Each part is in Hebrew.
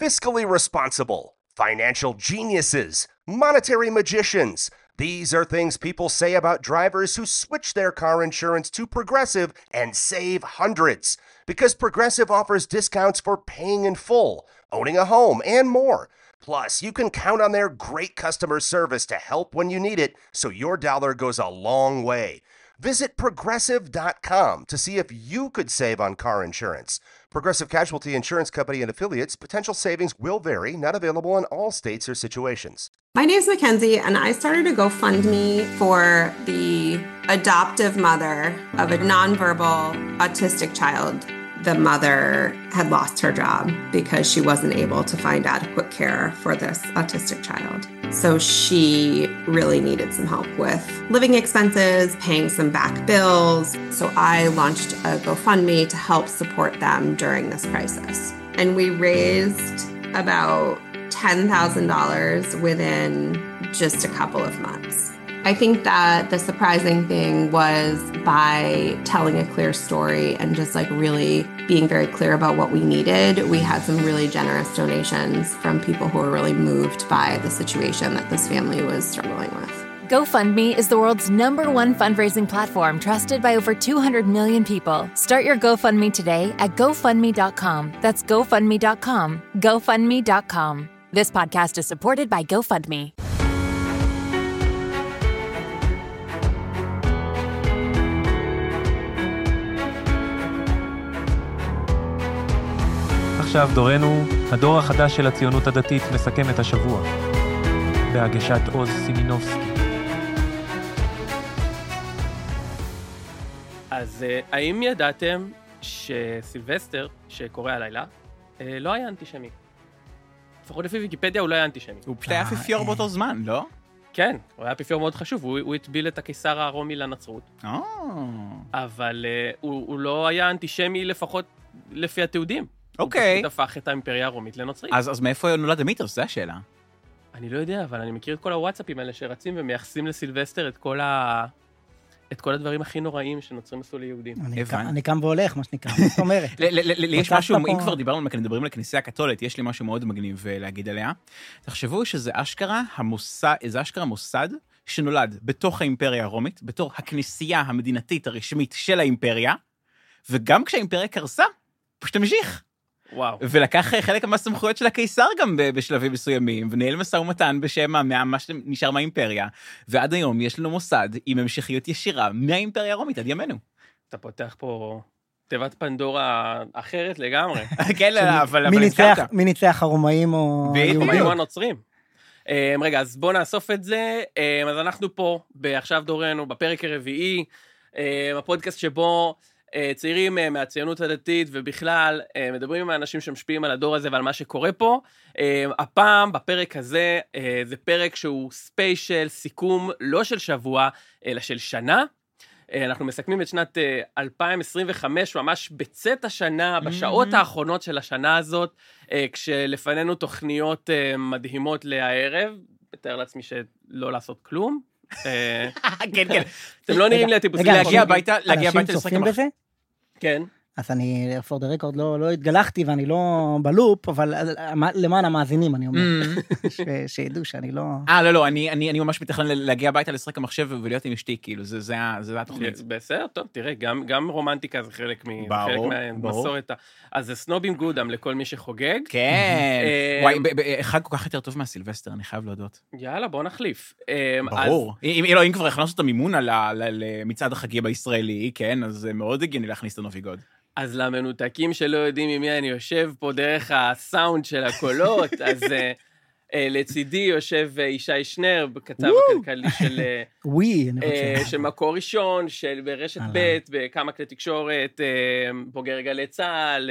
fiscally responsible, financial geniuses, monetary magicians. These are things people say about drivers who switch their car insurance to Progressive and save hundreds. Because Progressive offers discounts for paying in full, owning a home, and more. Plus, you can count on their great customer service to help when you need it, so your dollar goes a long way. Visit Progressive.com to see if you could save on car insurance. Progressive Casualty Insurance Company and Affiliates. Potential savings will vary. Not available in all states or situations. My name's Mackenzie, and I started a GoFundMe for the adoptive mother of a nonverbal autistic child. The mother had lost her job because she wasn't able to find adequate care for this autistic child. So she really needed some help with living expenses, paying some back bills. So I launched a GoFundMe to help support them during this crisis. And we raised about $10,000 within just a couple of months. I think that the surprising thing was by telling a clear story and just like really being very clear about what we needed, we had some really generous donations from people who were really moved by the situation that this family was struggling with. GoFundMe is the world's #1 fundraising platform trusted by over 200 million people. Start your GoFundMe today at GoFundMe.com. That's GoFundMe.com. GoFundMe.com. This podcast is supported by GoFundMe. עכשיו דורנו, הדור החדש של הציונות הדתית מסכם את השבוע. בהגשת עוז סימינובסקי. אז האם ידעתם שסילבסטר, שקורא הלילה, לא היה אנטישמי? לפחות לפי ויקיפדיה הוא לא היה אנטישמי. הוא פשוט היה אפיפיור באותו זמן, לא? כן, הוא היה אפיפיור מאוד חשוב, הוא הטביל את הקיסר הרומי לנצרות. אבל הוא לא היה אנטישמי לפחות לפי התיעודים. אוקיי. הוא פשוט הפך את האימפריה הרומית לנוצרית. אז מאיפה נולד המיתוס? זו השאלה. אני לא יודע, אבל אני מכיר את כל הוואטסאפים האלה שרצים ומייחסים לסילבסטר את כל הדברים הכי נוראים שנוצרים עשו ליהודים. אני קם והולך, מה שנקרא. זאת אומרת. יש משהו, אם כבר מדברים על הכנסייה הקתולית, יש לי משהו מאוד מגניב להגיד עליה. תחשבו שזה אשכרה מוסד שנולד בתוך האימפריה הרומית, בתור הכנסייה המדינתית הרשמית של האימפריה, וגם כשהאימפריה קרסה, פשוט המשיך. וואו. ולקח חלק מהסמכויות של הקיסר גם בשלבים מסוימים, ונהל משא ומתן בשם מה שנשאר מהאימפריה, ועד היום יש לנו מוסד עם המשכיות ישירה מהאימפריה הרומית עד ימינו. אתה פותח פה תיבת פנדורה אחרת לגמרי. כן, אבל מי ניצח הרומאים או היהודים? או הנוצרים. רגע, אז בואו נאסוף את זה. אז אנחנו פה, עכשיו דורנו, בפרק הרביעי, הפודקאסט שבו צעירים מהציונות הדתית ובכלל מדברים עם האנשים שמשפיעים על הדור הזה ועל מה שקורה פה. הפעם בפרק הזה זה פרק שהוא ספיישל, סיכום לא של שבוע אלא של שנה. אנחנו מסכמים את שנת 2025 ממש בצאת השנה, בשעות האחרונות של השנה הזאת, כשלפנינו תוכניות מדהימות לערב, בתאר לעצמי שלא לעשות כלום. כן, כן. אתם לא נראים לי הטיפוסים. להגיע הביתה אנשים צופים בזה? כן. אז אני, for the record, לא התגלחתי ואני לא בלופ, אבל למען המאזינים אני אומר, שידעו שאני לא... לא, אני ממש מתכנן להגיע הביתה לשחק המחשב ולהיות עם אשתי, כאילו, זה התוכנית. בסדר, טוב, תראה, גם רומנטיקה זה חלק מהמסורת. אז זה סנובים גודם לכל מי שחוגג. כן. וואי, חג כל כך יותר טוב מהסילבסטר, אני חייב להודות. יאללה, בוא נחליף. ברור. אם כבר הכנסנו את המימון על מצעד החגים הישראלי, כן, אז זה מאוד הגיוני להכניס את הנוביגוד. אז למנותקים שלא יודעים עם מי אני יושב פה דרך הסאונד של הקולות, אז לצידי יושב ישי שנר, בכתב הכלכלי של מקור ראשון, של ברשת ב' בכמה כלי תקשורת, בוגר גלי צהל,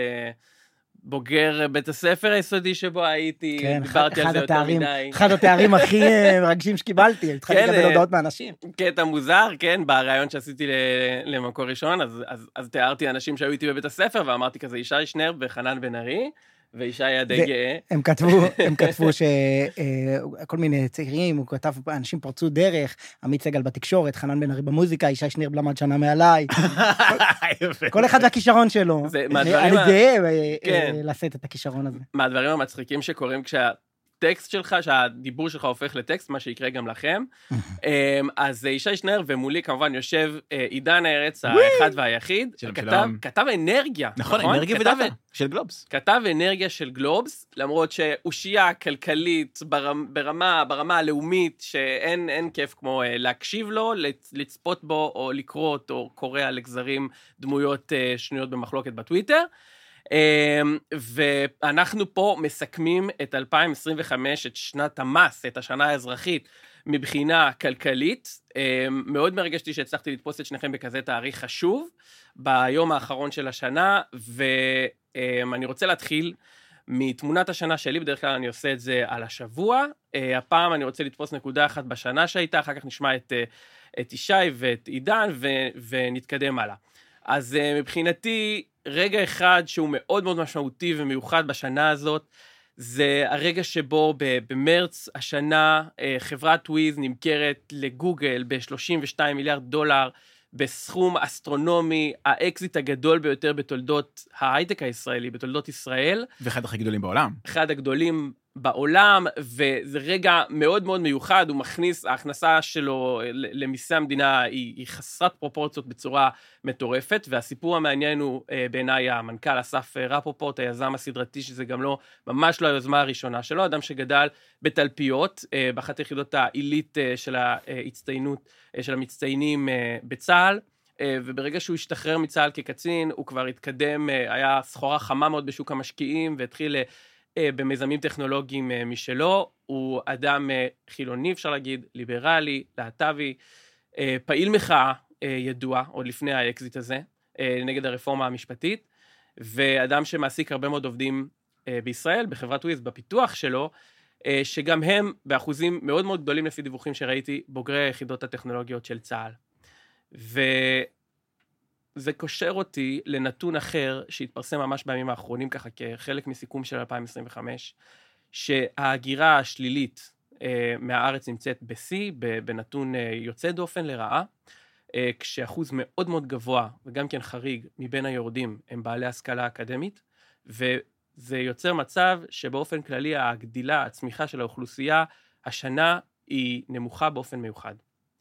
בוגר בית הספר היסודי שבו הייתי, דיברתי על זה יותר מדי. אחד התארים הכי מרגשים שקיבלתי, התחלתי לקבל הודעות מאנשים. קטע מוזר, כן, ברעיון שעשיתי למקור ראשון, אז תיארתי אנשים שהיו איתי בבית הספר, ואמרתי כזה, ישי שנר וחנן בן ארי, וישי היה די גאה. הם כתבו שכל מיני צעירים, הוא כתב, אנשים פרצו דרך, עמית סגל בתקשורת, חנן בן ארי במוזיקה, ישי שניר למד שנה מעליי. כל אחד והכישרון שלו. אני גאה לשאת את הכישרון הזה. מהדברים המצחיקים שקורים הטקסט שלך, שהדיבור שלך הופך לטקסט, מה שיקרה גם לכם. אז ישי שנר ומולי כמובן יושב עידן הארץ האחד והיחיד, כתב אנרגיה. נכון, אנרגיה ודאטה של גלובס. כתב אנרגיה של גלובס, למרות שאושייה כלכלית ברמה הלאומית, שאין כיף כמו להקשיב לו, לצפות בו או לקרוא אותו, קורא על גזרים דמויות שנויות במחלוקת בטוויטר. ואנחנו פה מסכמים את 2025, את שנת המס, את השנה האזרחית, מבחינה כלכלית. מאוד מרגשתי שהצלחתי לתפוס את שניכם בכזה תאריך חשוב, ביום האחרון של השנה, ואני רוצה להתחיל מתמונת השנה שלי, בדרך כלל אני עושה את זה על השבוע. הפעם אני רוצה לתפוס נקודה אחת בשנה שהייתה, אחר כך נשמע את ישי ואת עידן, ונתקדם הלאה. אז מבחינתי, רגע אחד שהוא מאוד מאוד משמעותי ומיוחד בשנה הזאת, זה הרגע שבו במרץ השנה חברת וויז נמכרת לגוגל ב$32 מיליארד, בסכום אסטרונומי, האקזיט הגדול ביותר בתולדות ההייטק הישראלי, בתולדות ישראל. ואחד הכי גדולים בעולם. אחד הגדולים בעולם, וזה רגע מאוד מאוד מיוחד, הוא מכניס, ההכנסה שלו למיסי המדינה היא חסרת פרופורציות בצורה מטורפת, והסיפור המעניין הוא בעיניי המנכ"ל אסף רפופורט, היזם הסדרתי, שזה גם לא, ממש לא היוזמה הראשונה שלו, אדם שגדל בתלפיות, באחת היחידות העילית של ההצטיינות, של המצטיינים בצה"ל, וברגע שהוא השתחרר מצה"ל כקצין, הוא כבר התקדם, היה סחורה חמה מאוד בשוק המשקיעים, והתחיל במיזמים טכנולוגיים משלו. הוא אדם חילוני, אפשר להגיד, ליברלי, להט"בי, פעיל מחאה ידוע, עוד לפני האקזיט הזה, נגד הרפורמה המשפטית, ואדם שמעסיק הרבה מאוד עובדים בישראל, בחברת וויז, בפיתוח שלו, שגם הם באחוזים מאוד מאוד גדולים לפי דיווחים שראיתי, בוגרי היחידות הטכנולוגיות של צה"ל. וזה קושר אותי לנתון אחר שהתפרסם ממש בימים האחרונים, ככה כחלק מסיכום של 2025, שההגירה השלילית מהארץ נמצאת בסי, בנתון יוצא דופן לרעה, כשאחוז מאוד מאוד גבוה, וגם כן חריג, מבין היורדים הם בעלי השכלה אקדמית, וזה יוצר מצב שבאופן כללי הגדילה, הצמיחה של האוכלוסייה, השנה היא נמוכה באופן מיוחד.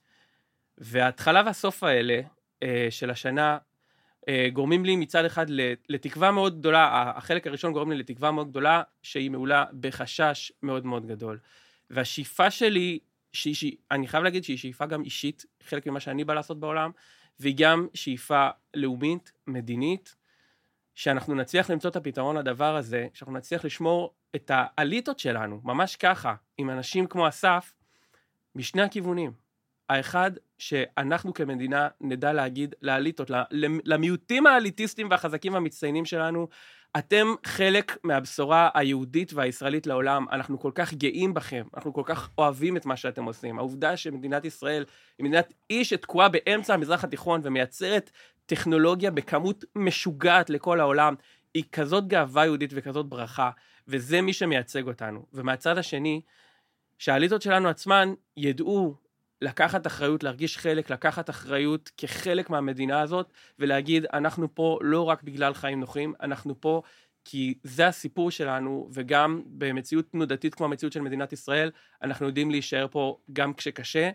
וההתחלה והסוף האלה של השנה גורמים לי מצד אחד לתקווה מאוד גדולה, החלק הראשון גורם לי לתקווה מאוד גדולה, שהיא מעולה בחשש מאוד מאוד גדול. והשאיפה שלי, אני חייב להגיד שהיא שאיפה גם אישית, חלק ממה שאני בא לעשות בעולם, והיא גם שאיפה לאומית, מדינית, שאנחנו נצליח למצוא את הפתרון לדבר הזה, שאנחנו נצליח לשמור את האליטות שלנו, ממש ככה, עם אנשים כמו אסף, משני הכיוונים. האחד, שאנחנו כמדינה נדע להגיד לאליטות, למיעוטים האליטיסטים והחזקים והמצטיינים שלנו, אתם חלק מהבשורה היהודית והישראלית לעולם, אנחנו כל כך גאים בכם, אנחנו כל כך אוהבים את מה שאתם עושים. העובדה שמדינת ישראל היא מדינת איש שתקועה באמצע המזרח התיכון ומייצרת טכנולוגיה בכמות משוגעת לכל העולם, היא כזאת גאווה יהודית וכזאת ברכה, וזה מי שמייצג אותנו. ומהצד השני, שהאליטות שלנו עצמן ידעו לקחת אחריות, להרגיש חלק, לקחת אחריות כחלק מהמדינה הזאת, ולהגיד, אנחנו פה לא רק בגלל חיים נוחים, אנחנו פה כי זה הסיפור שלנו, וגם במציאות תנודתית כמו המציאות של מדינת ישראל, אנחנו יודעים להישאר פה גם כשקשה,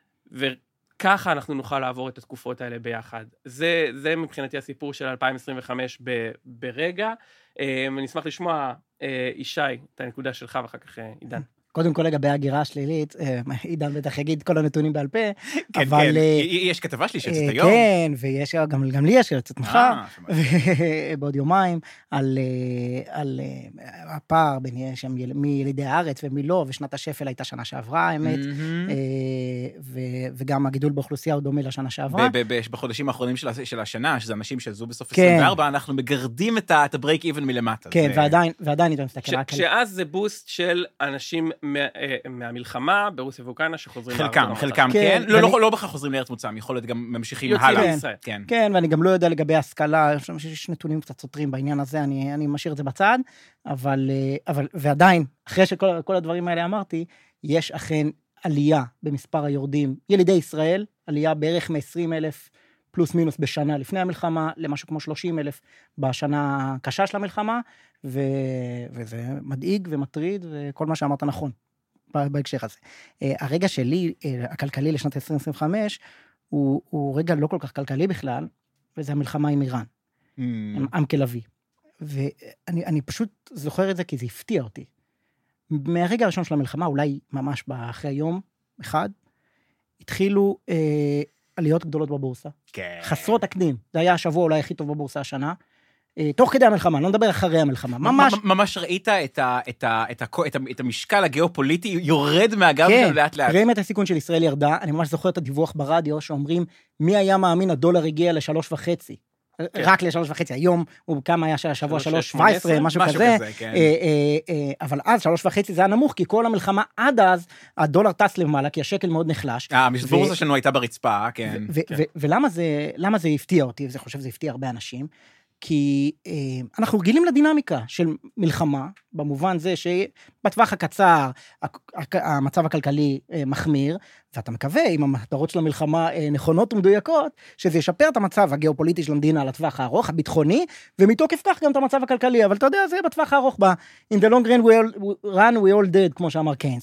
וככה אנחנו נוכל לעבור את התקופות האלה ביחד. זה מבחינתי הסיפור של 2025 ברגע. אני אשמח לשמוע, ישי, את הנקודה שלך, ואחר כך עידן. קודם כל לגבי הגירה השלילית, עידן בטח יגיד כל הנתונים בעל פה, כן, אבל... כן, יש כתבה שלי שיוצאת היום. כן, ויש, גם לי יש שיוצאת מחר, בעוד יומיים, על הפער בין מי ילידי הארץ ומי לא, ושנת השפל הייתה שנה שעברה, האמת, וגם הגידול באוכלוסייה הוא דומה לשנה שעברה. בחודשים האחרונים של השנה, שזה אנשים שעזו בסוף 24, אנחנו מגרדים את הברייק איבן מלמטה. כן, ועדיין איתו מסתכל. שאז זה בוסט של אנשים מהמלחמה ברוסיה ואוקראינה שחוזרים חלקם כן, לא בכך חוזרים לארץ מוצאם, יכול להיות גם ממשיכים הלאה. כן, ואני גם לא יודע לגבי השכלה, יש נתונים קצת סותרים בעניין הזה, אני משאיר את זה בצד, אבל ועדיין, אחרי שכל הדברים האלה אמרתי, יש אכן עלייה במספר היורדים, ילידי ישראל, עלייה בערך מ-20,000 פלוס מינוס בשנה לפני המלחמה, למשהו כמו 30,000 בשנה הקשה של המלחמה, וזה מדאיג ומטריד, וכל מה שאמרת נכון, בהקשר הזה. הרגע שלי, הכלכלי לשנת 2025, הוא רגע לא כל כך כלכלי בכלל, וזה המלחמה עם איראן, עם כלבי. ואני פשוט זוכר את זה כי זה הפתיע אותי. מהרגע הראשון של המלחמה, אולי ממש אחרי יום אחד, התחילו עליות גדולות בבורסה. כן. חסרות תקדים. זה היה השבוע אולי הכי טוב בבורסה השנה. תוך כדי המלחמה, לא נדבר אחרי המלחמה. ממש ראית את המשקל הגיאופוליטי יורד מהגב שלנו לאט לאט. פרמיית הסיכון של ישראל ירדה. אני ממש זוכר את הדיווח ברדיו שאומרים, מי היה מאמין הדולר הגיע ל3.5. רק ל3.5, היום הוא כמה היה של השבוע 3.17, משהו כזה, אבל אז 3.5 זה היה נמוך, כי כל המלחמה עד אז, הדולר טס למעלה, כי השקל מאוד נחלש. המשבורסה שלנו הייתה ברצפה, כן. ולמה זה הפתיע אותי, וזה חושב, זה הפתיע הרבה אנשים, כי אנחנו רגילים לדינמיקה של מלחמה, במובן זה שבטווח הקצר, המצב הכלכלי מחמיר, ואתה מקווה, אם המטרות של המלחמה נכונות ומדויקות, שזה ישפר את המצב הגיאופוליטי של המדינה לטווח הארוך, הביטחוני, ומתוקף כך גם את המצב הכלכלי, אבל אתה יודע, זה בטווח הארוך, in the long run we all dead, כמו שאמר קיינס.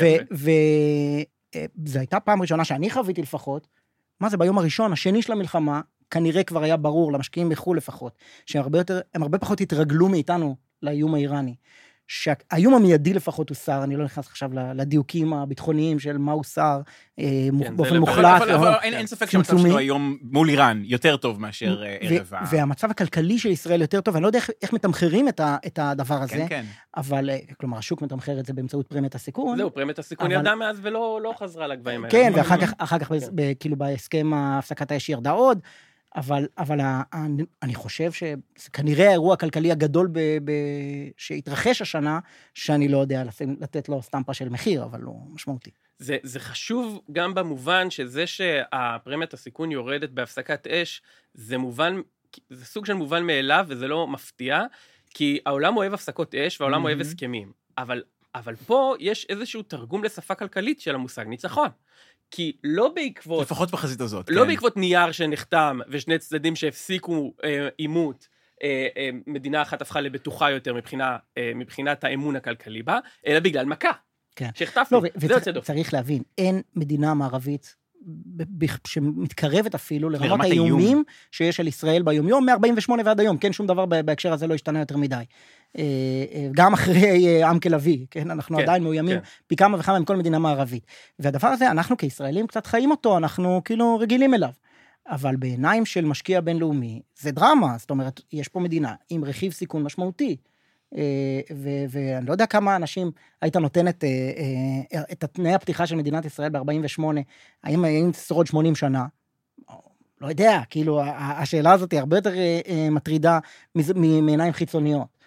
וזו הייתה פעם ראשונה שאני חוויתי לפחות, מה זה ביום הראשון, השני של המלחמה, כנראה כבר היה ברור, למשקיעים בחו"ל לפחות, שהם הרבה פחות התרגלו מאיתנו לאיום האיראני. שהאיום המיידי לפחות הוא שר, אני לא נכנס עכשיו לדיוקים הביטחוניים של מה הוא שר, באופן מוחלט. אבל אין ספק שהמצב שלו היום מול איראן יותר טוב מאשר ערב. והמצב הכלכלי של ישראל יותר טוב, אני לא יודע איך מתמחרים את הדבר הזה, אבל, כלומר, השוק מתמחר את זה באמצעות פרמיית הסיכון. זהו, פרמיית הסיכון ירדה מאז ולא חזרה לגבהים האלה. כן, ואחר כך כאילו בהסכם ההפסקת האש ירדה עוד, אבל אני חושב שכנראה האירוע הכלכלי הגדול שהתרחש השנה, שאני לא יודע לתת לו סטמפה של מחיר, אבל הוא משמעותי. זה חשוב גם במובן שזה שהפרמיית הסיכון יורדת בהפסקת אש, זה סוג של מובן מאליו, וזה לא מפתיע, כי העולם אוהב הפסקות אש, והעולם אוהב הסכמים. אבל פה יש איזשהו תרגום לשפה כלכלית של המושג ניצחון. כי לא בעקבות... לפחות בחזית הזאת, לא בעקבות נייר שנחתם, ושני צדדים שהפסיקו אימות, מדינה אחת הפכה לבטוחה יותר מבחינת האמון הכלכלי בה, אלא בגלל מכה. כן. שהחטפנו, זה יוצא דופן. צריך להבין, אין מדינה מערבית שמתקרבת אפילו לרמת האיומים שיש על ישראל ביומיום, מ-48 ועד היום, כן, שום דבר בהקשר הזה לא השתנה יותר מדי. גם אחרי עם כלבי, כן, אנחנו עדיין מאוימים פי כמה וכמה עם כל מדינה מערבית. והדבר הזה, אנחנו כישראלים קצת חיים אותו, אנחנו כאילו רגילים אליו. אבל בעיניים של משקיע בינלאומי, זה דרמה, זאת אומרת, יש פה מדינה עם רכיב סיכון משמעותי, ואני לא יודע כמה אנשים היית נותנת את תנאי הפתיחה של מדינת ישראל ב-48, האם תשרוד 80 שנה, לא יודע, כאילו, השאלה הזאת היא הרבה יותר מטרידה מעיניים חיצוניות.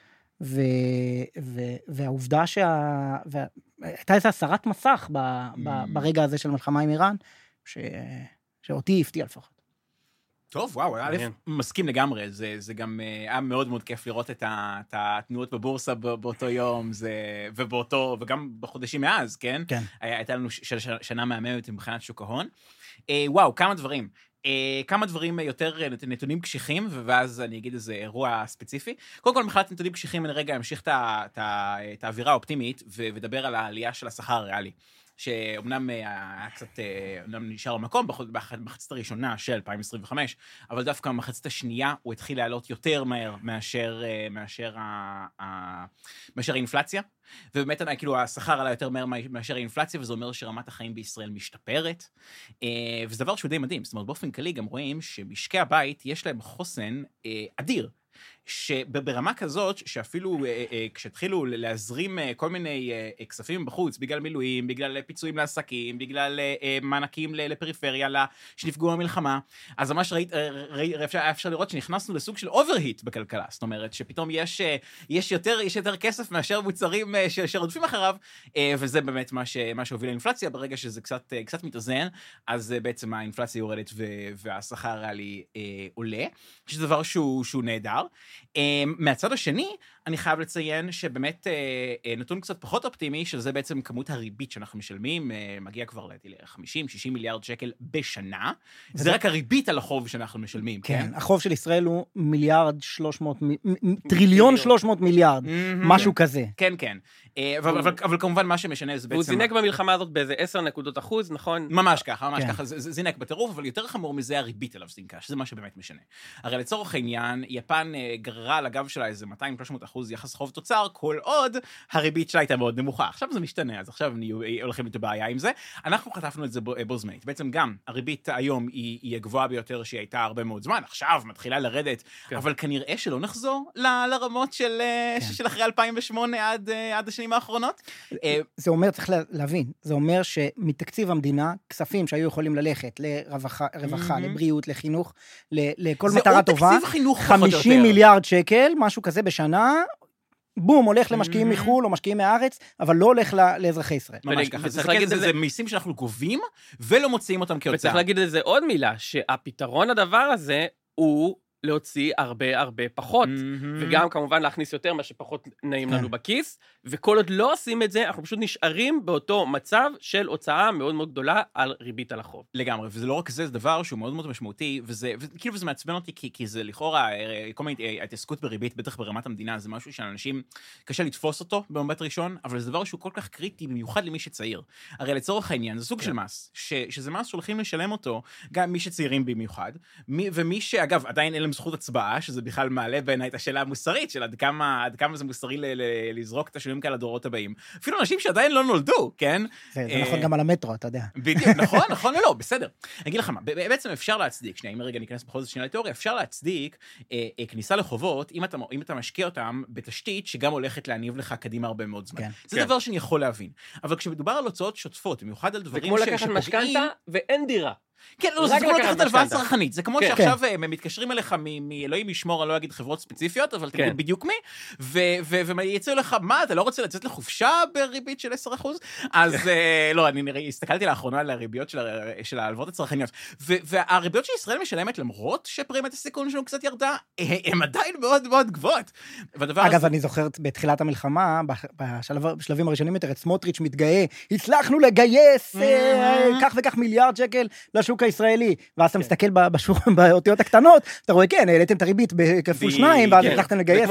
והעובדה הייתה איזו הסרת מסך ברגע הזה של מלחמה עם איראן, שאותי הפתיע לפחות. טוב, וואו, מסכים לגמרי, זה גם היה מאוד מאוד כיף לראות את התנועות בבורסה באותו יום, וגם בחודשים מאז, כן? כן. הייתה לנו שנה מהממת מבחינת שוק ההון. וואו, כמה דברים יותר נתונים קשיחים, ואז אני אגיד איזה אירוע ספציפי. קודם כל, מבחינת נתונים קשיחים, אני רגע אמשיך את האווירה האופטימית, ודבר על העלייה של השכר הריאלי. שאומנם היה קצת, אומנם נשאר במקום במחצית הראשונה של 2025, אבל דווקא במחצית השנייה הוא התחיל לעלות יותר מהר מאשר האינפלציה, ובאמת כאילו השכר עלה יותר מהר מאשר האינפלציה, וזה אומר שרמת החיים בישראל משתפרת, וזה דבר שהוא די מדהים, זאת אומרת באופן כללי גם רואים שמשקי הבית יש להם חוסן אדיר, שברמה כזאת, שאפילו כשהתחילו להזרים כל מיני כספים בחוץ, בגלל מילואים, בגלל פיצויים לעסקים, בגלל מענקים לפריפריה, שנפגעו במלחמה, אז ממש אפשר לראות שנכנסנו לסוג של אוברהיט בכלכלה, זאת אומרת שפתאום יש יותר כסף מאשר מוצרים שרודפים אחריו, וזה באמת מה שהוביל לאינפלציה, ברגע שזה קצת מתאזן, אז בעצם האינפלציה יורדת והשכר הריאלי עולה, שזה דבר שהוא נהדר. מהצד השני, אני חייב לציין שבאמת נתון קצת פחות אופטימי, שזה בעצם כמות הריבית שאנחנו משלמים, מגיע כבר ל-50-60 מיליארד שקל בשנה. זה רק הריבית על החוב שאנחנו משלמים. כן, החוב של ישראל הוא טריליון 300 מיליארד, משהו כזה. כן, כן. אבל כמובן מה שמשנה זה בעצם... הוא זינק במלחמה הזאת באיזה 10%, נכון? ממש ככה, ממש ככה. זה זינק בטירוף, אבל יותר חמור מזה הריבית עליו זינקה, שזה מה שבאמת משנה. הרי לצורך העניין, יפן גררה על הגב שלה איזה 200-300% יחס חוב תוצר, כל עוד הריבית שלה הייתה מאוד נמוכה. עכשיו זה משתנה, אז עכשיו הולכים להיות בעיה עם זה. אנחנו חטפנו את זה בו זמנית. בעצם גם הריבית היום היא הגבוהה ביותר שהיא הייתה הרבה מאוד זמן, עכשיו מתחילה לרדת, אבל כנראה שלא נחזור לרמות של אחרי 2008 עד השנים האחרונות. זה אומר, צריך להבין, זה אומר שמתקציב המדינה, כספים שהיו יכולים ללכת לרווחה, לבריאות, לחינוך, לכל מטרה טובה, 50 מיליארד שקל, משהו כזה בשנה, בום, הולך למשקיעים מחול או משקיעים מהארץ, אבל לא הולך לאזרחי ישראל. ממש ככה, זה מיסים שאנחנו גובים, ולא מוציאים אותם כהוצאה. וצריך להגיד לזה עוד מילה, שהפתרון הדבר הזה הוא להוציא הרבה פחות, וגם כמובן להכניס יותר מה שפחות נעים לנו בכיס, וכל עוד לא עושים את זה, אנחנו פשוט נשארים באותו מצב של הוצאה מאוד מאוד גדולה על ריבית על החוב. לגמרי, וזה לא רק זה, זה דבר שהוא מאוד מאוד משמעותי, וכאילו זה מעצבן אותי, כי זה לכאורה, כל מיני התעסקות בריבית, בטח ברמת המדינה, זה משהו שאנשים קשה לתפוס אותו במבט ראשון, אבל זה דבר שהוא כל כך קריטי, במיוחד למי שצעיר. הרי לצורך העניין, זה סוג של מס, שזה מס שהולכים לשלם אותו, גם מי שצעירים במיוחד, ומי שאגב, עדיין אין להם זכות הצבעה, שזה בכלל מעלה בעיניי את השאלה המוסרית, של עד כמה זה מוסרי לזרוק את השינויים כאלה לדורות הבאים. אפילו אנשים שעדיין לא נולדו, כן? זה נכון גם על המטרו, אתה יודע. בדיוק, נכון, לא, בסדר. אני אגיד לך מה, בעצם אפשר להצדיק, שנייה, אם רגע ניכנס בכל זאת שנייה לתיאוריה, אפשר להצדיק כניסה לחובות, אם אתה משקיע אותם בתשתית שגם הולכת להניב לך קדימה הרבה מאוד זמן. זה דבר שאני יכול להבין. אבל כשמדובר על הוצאות שוטפות, במיוחד על דברים זה כמו לקחת משכנתה ואין דירה. כן, זה כמו לקחת הלוואה צרכנית, זה כמו שעכשיו הם מתקשרים אליך מאלוהים ישמור, אני לא אגיד חברות ספציפיות, אבל תגיד בדיוק מי, ויצאו לך, מה, אתה לא רוצה לצאת לחופשה בריבית של 10%? אז לא, אני הסתכלתי לאחרונה על הריביות של ההלוואות הצרכניות, והריביות שישראל משלמת, למרות שפרימת הסיכון שלנו קצת ירדה, הן עדיין מאוד מאוד גבוהות. אגב, אני זוכרת בתחילת המלחמה, בשלבים הראשונים יותר, את סמוטריץ' מתגאה, הצלחנו לגייס כך וכך מיליארד שקל לשוק הישראלי, ואז אתה מסתכל באותיות הקטנות, אתה רואה, כן, העליתם את הריבית בכפול 2, ואז הצלחתם לגייס.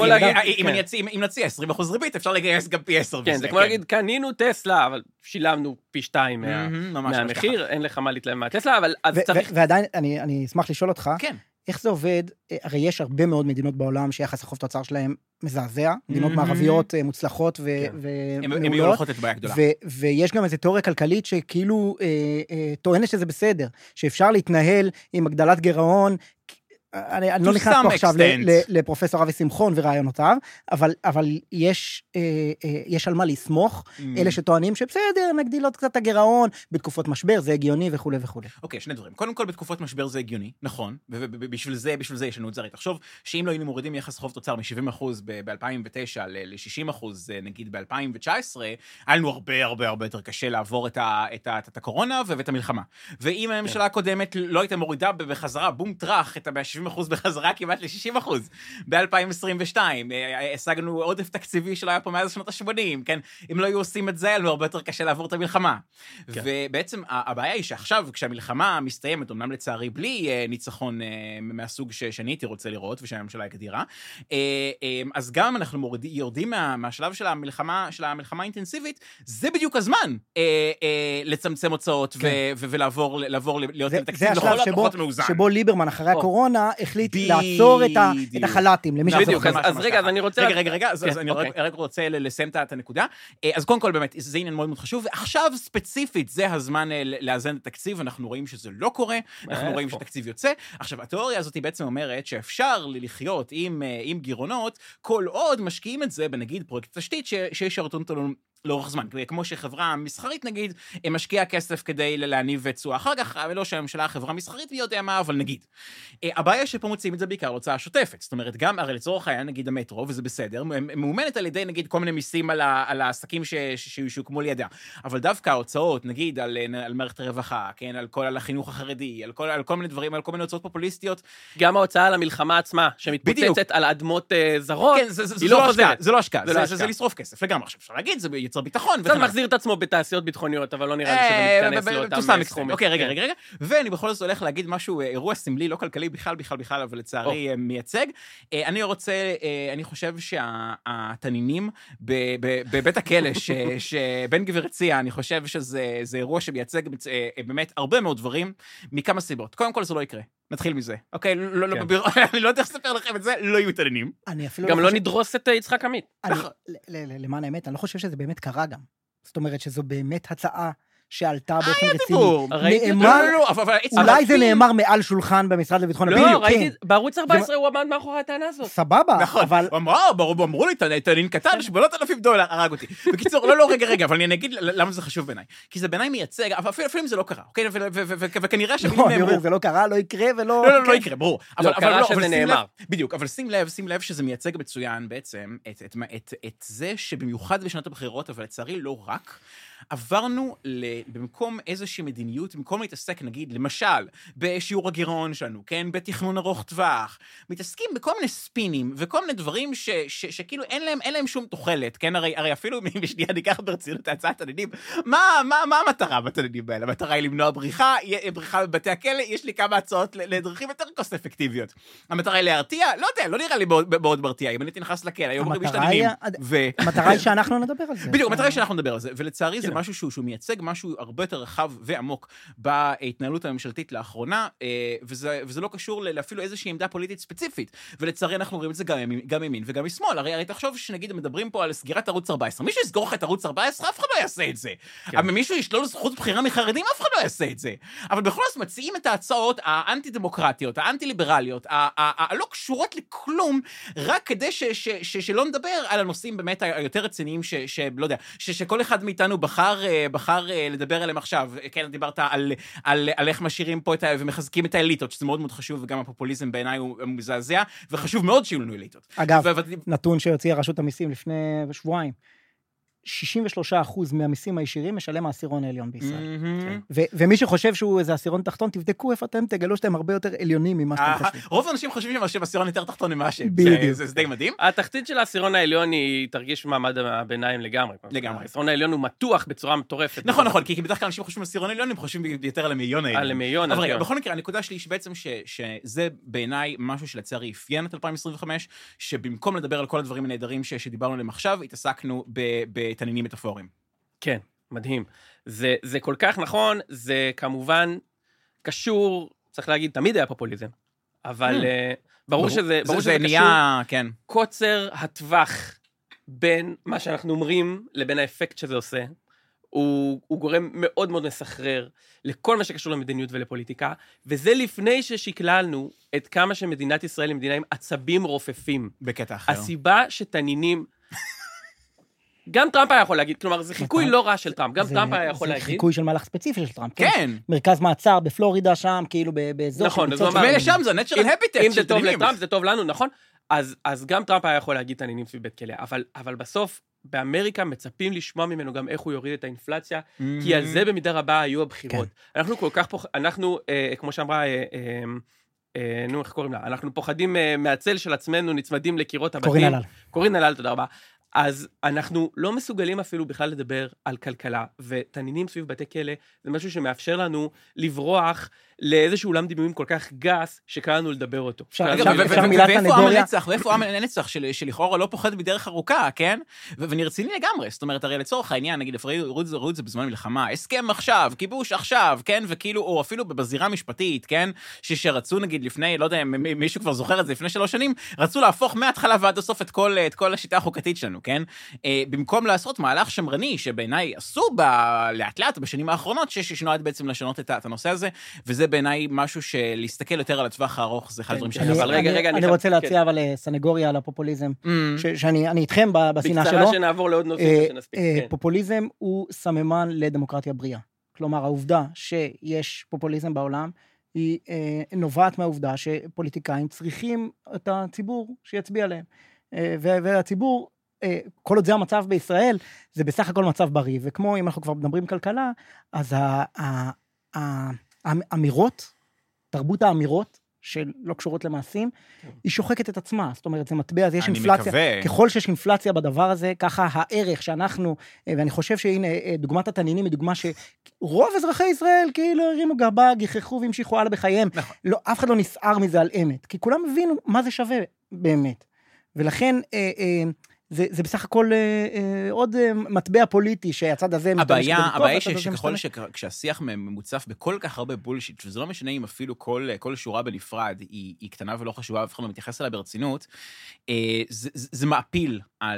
אם נציע 20% ריבית, אפשר לגייס גם פי 10. כן, זה כמו להגיד, קנינו טסלה, אבל שילמנו פי 2 מהמחיר, אין לך מה להתלהם מהטסלה, אבל אז צריך... ועדיין, אני אשמח לשאול אותך, איך זה עובד? הרי יש הרבה מאוד מדינות בעולם שיחס החוב תוצר שלהם מזעזע, מדינות מערביות מוצלחות ומעולות, ויש גם איזו תיאוריה כלכלית שכאילו טוענת שזה בסדר, שאפשר להתנהל עם הגדלת גירעון, אני לא נכנס פה עכשיו לפרופסור אבי שמחון ורעיונותיו, אבל יש על מה לסמוך, אלה שטוענים שבסדר, נגדיל עוד קצת הגירעון, בתקופות משבר זה הגיוני וכו' וכו'. אוקיי, שני דברים. קודם כל, בתקופות משבר זה הגיוני, נכון, ובשביל זה יש לנו את זה. תחשוב שאם לא היינו מורידים יחס חוב תוצר מ-70% ב-2009 ל-60%, נגיד ב-2019, היה לנו הרבה יותר קשה לעבור את הקורונה ואת המלחמה. ואם הממשלה הקודמת לא הייתה מורידה בחזרה, בום טרח, את ה-70% בחזרה כמעט ל-60%. ב-2022, השגנו עודף תקציבי שלא היה פה מאז שנות ה-80, כן? אם לא היו עושים את זה, היה לנו הרבה יותר קשה לעבור את המלחמה. ובעצם הבעיה היא שעכשיו, כשהמלחמה מסתיימת, אמנם לצערי בלי ניצחון מהסוג שאני הייתי רוצה לראות, ושהממשלה הגדירה, אז גם אנחנו יורדים מהשלב של המלחמה האינטנסיבית, זה בדיוק הזמן לצמצם הוצאות ולעבור להיות עם תקציב לכל הפחות מאוזן. שבו ליברמן אחרי הקורונה החליט לעצור את החלטים, למי בדיוק, אז רגע, אז אני רוצה... רגע, אז אני רק רוצה לסיים את הנקודה. אז קודם כל, באמת, זה עניין מאוד מאוד חשוב, ועכשיו ספציפית, זה הזמן לאזן את התקציב, אנחנו רואים שזה לא קורה, אנחנו רואים שתקציב יוצא. עכשיו, התיאוריה הזאת היא בעצם אומרת שאפשר לחיות עם גירעונות, כל עוד משקיעים את זה, בנגיד פרויקט תשתית, שישרתו אותנו לאורך זמן, כמו שחברה מסחרית נגיד, משקיעה כסף כדי להניב תשואה אחר כך, ולא שהממשלה חברה מסחרית מי יודע מה, אבל נגיד. הבעיה שפה מוצאים את זה בעיקר הוצאה שוטפת, זאת אומרת, גם הרי לצורך העניין נגיד המטרו, וזה בסדר, מאומנת על ידי נגיד כל מיני מיסים על העסקים שהוקמו לידה, אבל דווקא ההוצאות, נגיד על מערכת הרווחה, כן, על החינוך החרדי, על כל מיני דברים, על כל מיני הוצאות פופוליסטיות. גם ההוצאה על המלחמה עצמה, שמתפוצצת על אדמות זרות, היא לא חוזרת. זה לא השקעה, זה לשרוף כסף, לגמרי. עכשיו אפשר להגיד, זה יצר ביטחון. קצת מחזיר את עצמו בתעשיות ביטחוניות, אבל לא נראה לי שזה מתכנס לאותם סכומים. אוקיי, רגע. ואני בכל זאת הולך להגיד משהו, אירוע סמלי, לא כלכלי בכלל, אבל לצערי מייצג. אני חושב שהתנינים בבית הכלא, שבן גביר הציע, אני חושב שזה אירוע שמייצג באמת הרבה מאוד דברים, מכמה סיבות. קודם כל זה לא יקרה. נתחיל מזה. אוקיי, אני לא יודע לספר לכם את זה, לא יהיו תנינים. גם לא נדרוס את יצחק עמית. למען האמת, אני לא חושב שזה באמת קרה גם. זאת אומרת שזו באמת הצעה שעלתה באופן רציני. אולי זה נאמר מעל שולחן במשרד לביטחון הפנים. לא, ראיתי, בערוץ 14 הוא עמד מאחורי הטענה הזאת. סבבה, אבל... אמרו לי, תנין קטן, $8,000, הרג אותי. בקיצור, לא, רגע, אבל אני אגיד למה זה חשוב בעיניי. כי זה בעיניי מייצג, אפילו אם זה לא קרה, אוקיי? וכנראה זה לא קרה, לא יקרה ולא... לא יקרה, ברור. לא קרה שזה נאמר. בדיוק, אבל שים לב שזה מייצג מצוין בעצם את זה שבמיוחד בשנת הבחירות, אבל לצערי לא רק, עברנו במקום איזושהי מדיניות, במקום להתעסק, נגיד, למשל, בשיעור הגירעון שלנו, כן? בתכנון ארוך טווח, מתעסקים בכל מיני ספינים, וכל מיני דברים שכאילו אין להם שום תוחלת, כן? הרי אפילו אם שנייה ניקח ברצינות את הצעת התנינים, מה המטרה בתנינים האלה? המטרה היא למנוע בריחה בבתי הכלא, יש לי כמה הצעות לדרכים יותר קוסט אפקטיביות. המטרה היא להרתיע, לא יודע, לא נראה לי מאוד מרתיע, אם אני תנכנס לכלא, היום אומרים משתנינים. המטרה היא שאנחנו נדבר על זה. בדיוק, המטרה היא שאנחנו נדבר על זה, ולצערי זה משהו שהוא מייצג משהו הרבה יותר רחב ועמוק בהתנהלות הממשלתית לאחרונה, וזה לא קשור לאפילו איזושהי עמדה פוליטית ספציפית, ולצערי אנחנו רואים את זה גם ימין וגם משמאל. הרי תחשוב שנגיד מדברים פה על סגירת ערוץ 14, מישהו יסגור לך את ערוץ 14, אף אחד לא יעשה את זה. אבל מישהו ישלול זכות בחירה מחרדים, אף אחד לא יעשה את זה. אבל בכל זאת מציעים את ההצעות האנטי-דמוקרטיות, האנטי-ליברליות, הלא קשורות לכלום, רק כדי שלא נדבר על הנושאים באמת היותר רציניים שלא יודע, שכל אחד מאיתנו בחר לדבר עליהם עכשיו. כן, דיברת על איך משאירים פה ומחזקים את האליטות, שזה מאוד מאוד חשוב, וגם הפופוליזם בעיניי הוא מזעזע, וחשוב מאוד שיהיו לנו אליטות. אגב, נתון שהוציאה רשות המיסים לפני שבועיים, 63% מהמיסים הישירים משלם העשירון העליון בישראל. ומי שחושב שהוא איזה עשירון תחתון, תבדקו איפה אתם, תגלו שאתם הרבה יותר עליונים ממה שאתם חושבים. רוב האנשים חושבים שהם עשירון יותר תחתון ממה שהם. זה די מדהים. התחתית של העשירון העליון היא תרגיש מעמד הביניים לגמרי. העשירון העליון הוא מתוח בצורה מטורפת. נכון, כי בדרך כלל אנשים חושבים על עשירון העליון, הם חושבים יותר על המיליון העליון. על המיליון. אבל בכל מקרה, הנקודה שלי שבעצם שזה בעיניי משהו שלצערי אפיין את 2025, שבמקום לדבר על כל הדברים הנהדרים שדיברנו עליהם עכשיו, התעסקנו בתנינים מטאפוריים. כן, מדהים. זה כל כך נכון, זה כמובן קשור, צריך להגיד, תמיד היה פופוליזם, אבל ברור שזה נהיה, כן. קוצר הטווח בין מה שאנחנו אומרים לבין האפקט שזה עושה, הוא גורם מאוד מאוד מסחרר לכל מה שקשור למדיניות ולפוליטיקה, וזה לפני ששקללנו את כמה שמדינת ישראל היא מדינה עם עצבים רופפים. בקטע אחר. הסיבה שתנינים גם טראמפ היה יכול להגיד, כלומר, זה חיקוי לא רע של טראמפ, גם טראמפ היה יכול להגיד. זה חיקוי של מהלך ספציפי של טראמפ, כן. מרכז מעצר בפלורידה שם, כאילו באזור. נכון, ולשם זה natural habitat אם זה טוב לטראמפ, זה טוב לנו, נכון? אז גם טראמפ היה יכול להגיד תנינים סביב בית כלא, אבל בסוף, באמריקה מצפים לשמוע ממנו גם איך הוא יוריד את האינפלציה, כי על זה במידה רבה היו הבחירות. אנחנו כל כך אנחנו, כמו שאמרה, איך קוראים לה? אנחנו פוחדים מהצל של עצמנו, נצמדים לקירות הבתים. קורין הלל. קורין הלל, תודה רבה. אז אנחנו לא מסוגלים אפילו בכלל לדבר על כלכלה, ותנינים סביב בתי כלא, זה משהו שמאפשר לנו לברוח לאיזשהו עולם דימויים כל כך גס, שקל לנו לדבר אותו. ואיפה עם הנצח שלכאורה לא פוחד בדרך ארוכה, כן? ואני רציני לגמרי, זאת אומרת, הרי לצורך העניין, נגיד, ראו את זה בזמן מלחמה, הסכם עכשיו, כיבוש עכשיו, כן? וכאילו, או אפילו בזירה משפטית, כן? שרצו, נגיד, לפני, לא יודע, מישהו כבר זוכר את זה, לפני 3 שנים, רצו להפוך מההתחלה ועד הסוף את כל השיטה החוקתית שלנו, כן? במקום לעשות מהלך שמרני, שבעיניי עשו לאט-לאט בשנים האחרונות, שנועד בעצם לשנות את הנושא הזה, וזה בעיניי משהו שלהסתכל יותר על הטווח הארוך, זה אחד הדברים אני רוצה להציע אבל סנגוריה על הפופוליזם, שאני איתכם בשנאה שלו. בקצרה שנעבור לעוד נושאים שנספיק. פופוליזם הוא סממן לדמוקרטיה בריאה. כלומר, העובדה שיש פופוליזם בעולם, היא נובעת מהעובדה שפוליטיקאים צריכים את הציבור שיצביע עליהם. והציבור, כל עוד זה המצב בישראל, זה בסך הכל מצב בריא. וכמו אם אנחנו כבר מדברים כלכלה, אז האמירות, תרבות האמירות, שלא קשורות למעשים, היא שוחקת את עצמה. זאת אומרת, זה מטבע, אז יש אינפלציה. ככל שיש אינפלציה בדבר הזה, ככה הערך שאנחנו, ואני חושב שהנה, דוגמת התנינים היא דוגמה שרוב אזרחי ישראל כאילו הרימו גבה, גיחכו והמשיכו הלאה בחייהם. לא, אף אחד לא נסער מזה על אמת, כי כולם הבינו מה זה שווה באמת. ולכן, זה בסך הכל עוד מטבע פוליטי שהצד הזה... הבעיה היא שככל כשהשיח ממוצף בכל כך הרבה בולשיט, וזה לא משנה אם אפילו כל שורה בנפרד היא קטנה ולא חשובה, ואף אחד לא מתייחס אליה ברצינות, זה מעפיל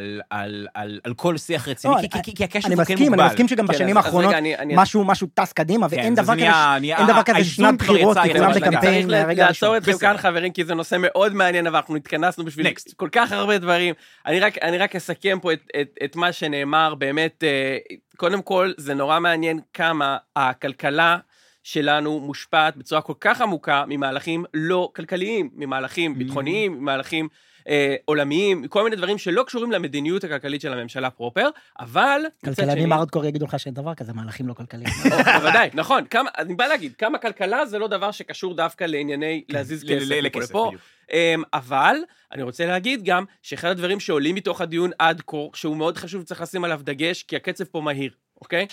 על כל שיח רציני, כי הקשב הוא כן מוגבל. אני מסכים שגם בשנים האחרונות משהו טס קדימה, ואין דבר כזה שנת בחירות, כי כולם בקמפיין מהרגע הראשון. לעצור אתכם כאן חברים, כי זה נושא מאוד מעניין, אבל אנחנו התכנסנו בשביל כל כך הרבה דברים. אני רק אסכם פה את מה שנאמר, באמת, קודם כל, זה נורא מעניין כמה הכלכלה שלנו מושפעת בצורה כל כך עמוקה ממהלכים לא כלכליים, ממהלכים ביטחוניים, ממהלכים עולמיים, כל מיני דברים שלא קשורים למדיניות הכלכלית של הממשלה פרופר, אבל... כלכלנים ארדקור יגידו לך שאין דבר כזה, מהלכים לא כלכליים. בוודאי, נכון. אני בא להגיד, כמה כלכלה זה לא דבר שקשור דווקא לענייני להזיז כסף. אבל אני רוצה להגיד גם שאחד הדברים שעולים מתוך הדיון עד כה, שהוא מאוד חשוב וצריך לשים עליו דגש, כי הקצב פה מהיר, אוקיי?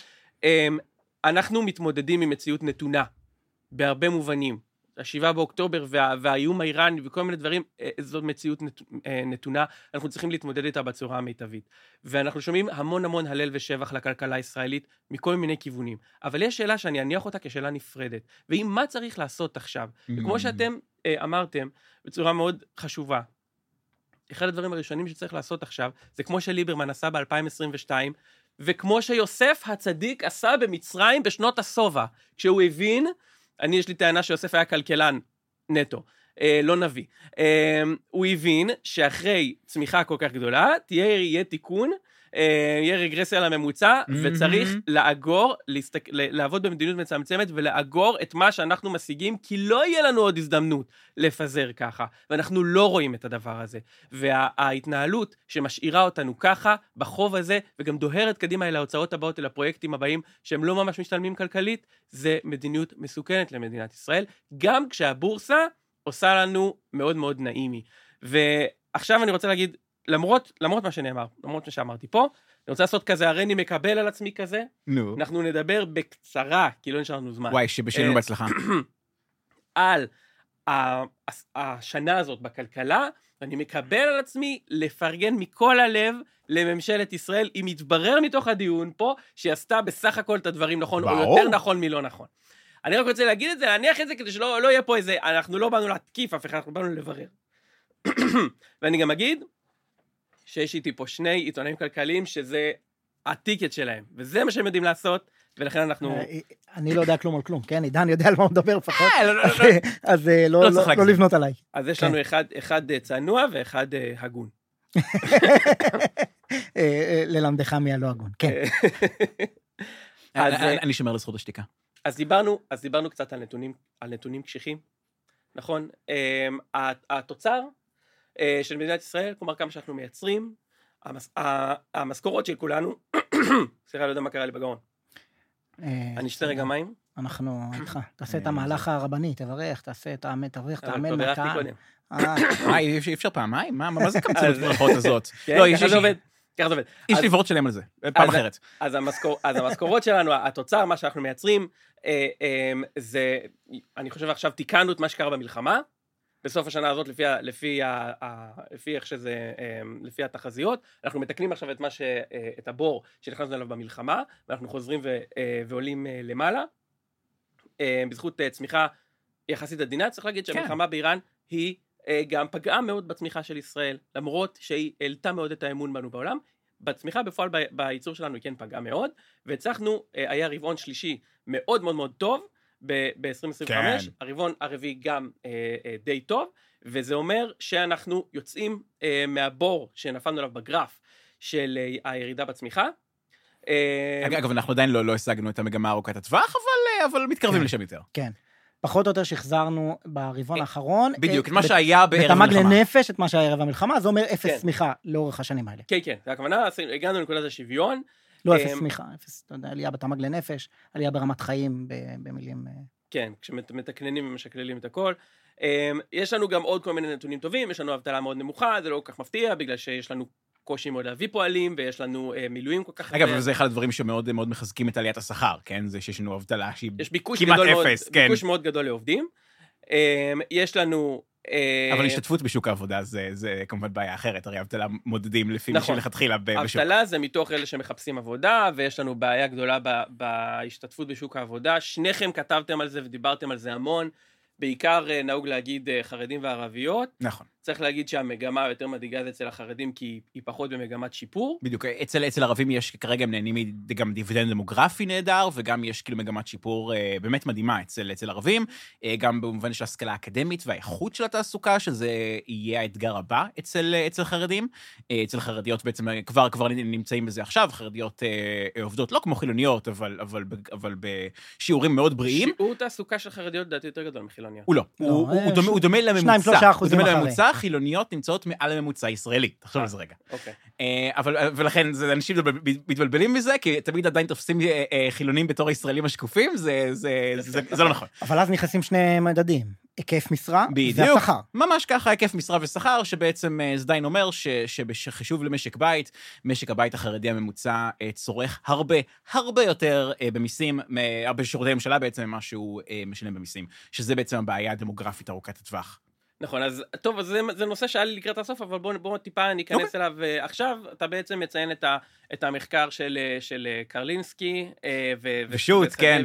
אנחנו מתמודדים עם מציאות נתונה, בהרבה מובנים. 7 באוקטובר והאיום האיראני וכל מיני דברים, זאת מציאות נתונה, אנחנו צריכים להתמודד איתה בצורה המיטבית. ואנחנו שומעים המון הלל ושבח לכלכלה הישראלית מכל מיני כיוונים. אבל יש שאלה שאני אניח אותה כשאלה נפרדת, והיא מה צריך לעשות עכשיו? וכמו שאתם אמרתם בצורה מאוד חשובה, אחד הדברים הראשונים שצריך לעשות עכשיו, זה כמו שליברמן עשה ב-2022, וכמו שיוסף הצדיק עשה במצרים בשנות הסובה, כשהוא הבין, יש לי טענה שיוסף היה כלכלן נטו, לא נביא. הוא הבין שאחרי צמיחה כל כך גדולה, יהיה תיקון, יהיה רגרסיה לממוצע, וצריך לאגור, לעבוד במדיניות מצמצמת, ולאגור את מה שאנחנו משיגים, כי לא יהיה לנו עוד הזדמנות לפזר ככה, ואנחנו לא רואים את הדבר הזה. וההתנהלות שמשאירה אותנו ככה, בחוב הזה, וגם דוהרת קדימה אל ההוצאות הבאות, אל הפרויקטים הבאים, שהם לא ממש משתלמים כלכלית, זה מדיניות מסוכנת למדינת ישראל, גם כשהבורסה עושה לנו מאוד מאוד נעימי. ועכשיו אני רוצה להגיד, למרות מה שנאמר, למרות מה שאמרתי פה, אני רוצה לעשות כזה, הרי אני מקבל על עצמי כזה, אנחנו נדבר בקצרה, כי לא נשאר לנו זמן. וואי, שבשלנו בהצלחה. על השנה הזאת בכלכלה, ואני מקבל על עצמי לפרגן מכל הלב לממשלת ישראל, אם יתברר מתוך הדיון פה, שהיא עשתה בסך הכל את הדברים נכון, או יותר נכון מלא נכון. אני רק רוצה להגיד את זה, להניח את זה, כדי שלא יהיה פה איזה, אנחנו לא באנו להתקיף אף אחד, אנחנו באנו לברר. ואני גם אגיד, שיש איתי פה 2 עיתונאים כלכליים, שזה הטיקט שלהם, וזה מה שהם יודעים לעשות, ולכן אנחנו... אני לא יודע כלום על כלום, כן? עידן יודע על מה הוא מדבר לפחות, אז לא לבנות עליי. אז יש לנו אחד צנוע ואחד הגון. ללמדך מי הלא הגון, כן. אני שומר לזכות השתיקה. אז דיברנו קצת על נתונים קשיחים, נכון? התוצר של מדינת ישראל, כלומר כמה שאנחנו מייצרים, המשכורות של כולנו, סליחה, לא יודע מה קרה לי בגרון. אני אשתה רגע מים? אנחנו איתך, תעשה את המהלך הרבני, תברך, תאמן מהקהל. אי אפשר פעמיים? מה זה קמצנות ברכות הזאת? לא, ככה זה עובד. יש לי וורט שלם על זה, פעם אחרת. אז המשכורות שלנו, התוצר, מה שאנחנו מייצרים, זה, אני חושב עכשיו תיקנו את מה שקרה במלחמה, בסוף השנה הזאת, לפי איך שזה, לפי התחזיות, אנחנו מתקנים עכשיו את הבור שנכנסנו אליו במלחמה, ואנחנו חוזרים ועולים למעלה, בזכות צמיחה יחסית עדינה. צריך להגיד שהמלחמה באיראן היא גם פגעה מאוד בצמיחה של ישראל, למרות שהיא העלתה מאוד את האמון בנו בעולם. בצמיחה בפועל בייצור שלנו היא כן פגעה מאוד, והצלחנו, היה רבעון שלישי מאוד מאוד מאוד טוב, ב-2025, כן. הרבעון הרביעי גם די טוב, וזה אומר שאנחנו יוצאים מהבור שנפלנו עליו בגרף של הירידה בצמיחה. אגב, אנחנו עדיין לא השגנו את המגמה ארוכת הטווח, אבל מתקרבים לשם יותר. כן. פחות או יותר שחזרנו ברבעון האחרון. בדיוק, את מה שהיה בערב המלחמה. בתמ"ג לנפש, את מה שהיה ערב המלחמה, זה אומר אפס צמיחה לאורך השנים האלה. כן, כן, הכוונה, הגענו לנקודת השוויון. לא אפס צמיחה, אפס, אתה יודע, עלייה בתמ"ג לנפש, עלייה ברמת חיים, במילים... כן, כשמתקננים ומשקללים את הכל. יש לנו גם עוד כל מיני נתונים טובים, יש לנו אבטלה מאוד נמוכה, זה לא כל כך מפתיע, בגלל שיש לנו קושי מאוד להביא פועלים, ויש לנו מילואים כל כך... אגב, וזה אחד הדברים שמאוד מאוד מחזקים את עליית השכר, כן? זה שיש לנו אבטלה שהיא כמעט אפס, כן. ביקוש מאוד גדול לעובדים. יש לנו... אבל השתתפות בשוק העבודה זה כמובן בעיה אחרת, הרי אבטלה מודדים לפי מי שלכתחילה בשוק. אבטלה זה מתוך אלה שמחפשים עבודה, ויש לנו בעיה גדולה בהשתתפות בשוק העבודה. שניכם כתבתם על זה ודיברתם על זה המון, בעיקר נהוג להגיד חרדים וערביות. נכון. צריך להגיד שהמגמה יותר מדאיגה אצל החרדים, כי היא פחות במגמת שיפור. בדיוק, אצל ערבים יש כרגע הם נהנים גם דיבידנד דמוגרפי נהדר, וגם יש כאילו מגמת שיפור באמת מדהימה אצל ערבים, גם במובן של השכלה אקדמית והאיכות של התעסוקה, שזה יהיה האתגר הבא אצל חרדים. אצל חרדיות בעצם כבר נמצאים בזה עכשיו, חרדיות עובדות לא כמו חילוניות, אבל בשיעורים מאוד בריאים. שיעור תעסוקה של חרדיות דעתי יותר גדול מחילוניות. הוא לא, הוא דומה לממוצע. חילוניות נמצאות מעל הממוצע הישראלי, תחשוב על זה רגע. ולכן אנשים מתבלבלים מזה, כי תמיד עדיין תופסים חילונים בתור הישראלים השקופים, זה לא נכון. אבל אז נכנסים שני מדדים, היקף משרה והשכר. ממש ככה, היקף משרה ושכר, שבעצם זה דיין אומר שבחישוב למשק בית, משק הבית החרדי הממוצע צורך הרבה יותר במיסים, בשירותי ממשלה בעצם מה שהוא משלם במיסים, שזה בעצם הבעיה הדמוגרפית ארוכת הטווח. נכון, אז טוב, אז זה נושא שהיה לי לקראת הסוף, אבל בואו טיפה ניכנס אליו עכשיו. אתה בעצם מציין את המחקר של קרלינסקי ושוט, כן.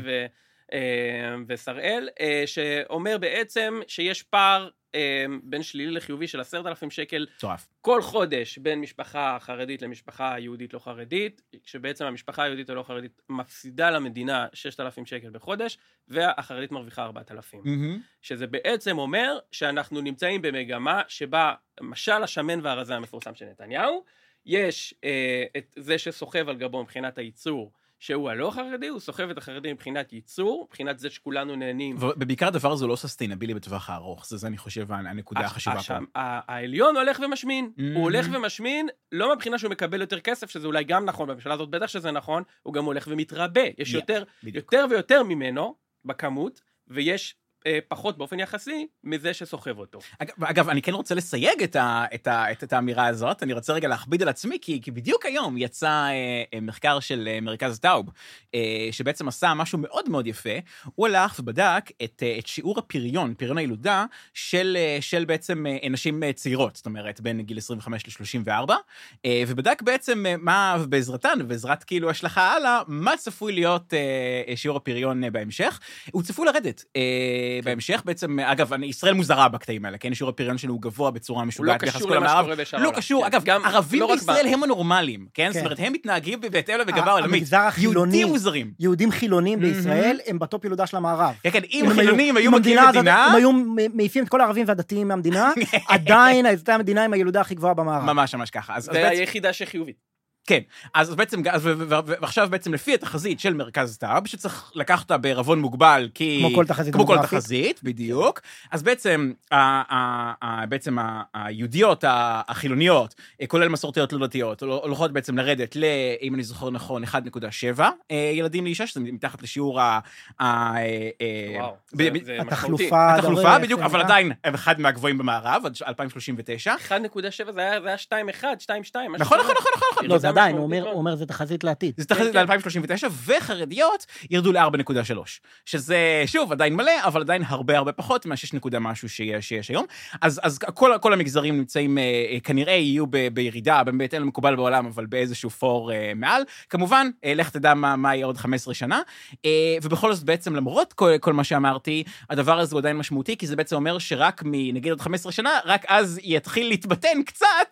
ושראל, שאומר בעצם שיש פער בין שלילי לחיובי של 10,000 שקל כל חודש בין משפחה חרדית למשפחה יהודית לא חרדית, שבעצם המשפחה היהודית הלא חרדית מפסידה למדינה 6,000 שקל בחודש, והחרדית מרוויחה 4,000. שזה בעצם אומר שאנחנו נמצאים במגמה שבה משל השמן והרזה המפורסם של נתניהו, יש את זה שסוחב על גבו מבחינת הייצור, שהוא הלא חרדי, הוא סוחב את החרדי מבחינת ייצור, מבחינת זה שכולנו נהנים. ובעיקר הדבר הזה לא ססטיינבילי בטווח הארוך, זה אני חושב הנקודה החשובה פה. העליון הולך ומשמין, הוא הולך ומשמין, לא מבחינה שהוא מקבל יותר כסף, שזה אולי גם נכון, בממשלה הזאת בטח שזה נכון, הוא גם הולך ומתרבה, יש יותר ויותר ממנו בכמות, ויש פחות באופן יחסי מזה שסוחב אותו. אגב, אני כן רוצה לסייג את האמירה הזאת, אני רוצה רגע להכביד על עצמי, כי בדיוק היום יצא מחקר של מרכז טאוב, שבעצם עשה משהו מאוד מאוד יפה, הוא הלך ובדק את שיעור הפריון, פריון הילודה, של בעצם נשים צעירות, זאת אומרת, בין גיל 25 ל-34, ובדק בעצם מה בעזרתן, ובעזרת כאילו השלכה הלאה, מה צפוי להיות שיעור הפריון בהמשך, הוא צפוי לרדת בהמשך, בעצם, אגב, ישראל מוזרה בקטעים האלה, כן, שיעור הפריון שלנו הוא גבוה בצורה משוגעת ביחס כל המערב. לא קשור, אגב, ערבים בישראל הם הנורמליים, כן? זאת אומרת, הם מתנהגים בהתאם לגבה העולמית. יהודים מוזרים. יהודים חילונים בישראל הם בטופ ילודה של המערב. כן, אם חילונים היו מגיעים מדינה... הם היו מעיפים את כל הערבים והדתיים מהמדינה, עדיין הייתה המדינה עם הילודה הכי גבוהה במערב. ממש ככה. זה היחידה שחיובית. כן, אז בעצם, ועכשיו בעצם לפי התחזית של מרכז טאב, שצריך לקחת אותה בערבון מוגבל, כי... כמו כל תחזית, בדיוק. אז בעצם היהודיות, החילוניות, כולל מסורתיות לא דתיות, הולכות בעצם לרדת אם אני זוכר נכון, 1.7 ילדים לאישה, שזה מתחת לשיעור התחלופה, בדיוק, אבל עדיין אחד מהגבוהים במערב, עד 2039. 1.7 זה היה 2.1, 2.2. נכון. לא, זה עדיין, הוא אומר, זה תחזית לעתיד. זה תחזית ל-2039, וחרדיות ירדו ל-4.3, שזה, שוב, עדיין מלא, אבל עדיין הרבה פחות מה-6 משהו שיש היום. אז כל המגזרים נמצאים, כנראה יהיו בירידה, בהתאם למקובל בעולם, אבל באיזשהו פור מעל. כמובן, לך תדע מה יהיה עוד 15 שנה, ובכל זאת בעצם, למרות כל מה שאמרתי, הדבר הזה הוא עדיין משמעותי, כי זה בעצם אומר שרק נגיד עוד 15 שנה, רק אז יתחיל להתבטן קצת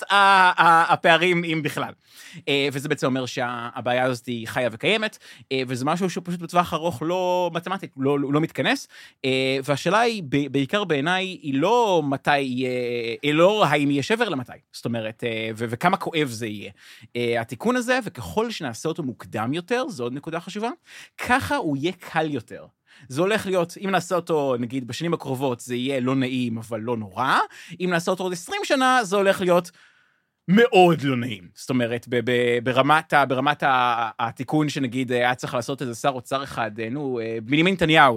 הפערים אם בכלל. וזה בעצם אומר שהבעיה הזאת היא חיה וקיימת, וזה משהו שהוא פשוט בטווח ארוך לא מתמטית, לא מתכנס, והשאלה היא, בעיקר בעיניי, היא לא מתי, לא האם יהיה שבר למתי, זאת אומרת, וכמה כואב זה יהיה. התיקון הזה, וככל שנעשה אותו מוקדם יותר, זו עוד נקודה חשובה, ככה הוא יהיה קל יותר. זה הולך להיות, אם נעשה אותו, נגיד, בשנים הקרובות, זה יהיה לא נעים, אבל לא נורא. אם נעשה אותו עוד 20 שנה, זה הולך להיות מאוד לא נעים. זאת אומרת, ברמת התיקון שנגיד, היה צריך לעשות איזה שר אוצר אחד, בנימין נתניהו,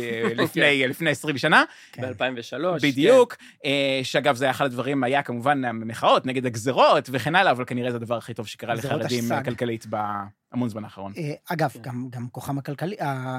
לפני 20 שנה. ב-2003. בדיוק. שאגב, זה היה אחד הדברים, היה כמובן מחאות נגד הגזרות וכן הלאה, אבל כנראה זה הדבר הכי טוב שקרה לחרדים כלכלית בהמון זמן האחרון. אגב, גם כוחם הכלכלי,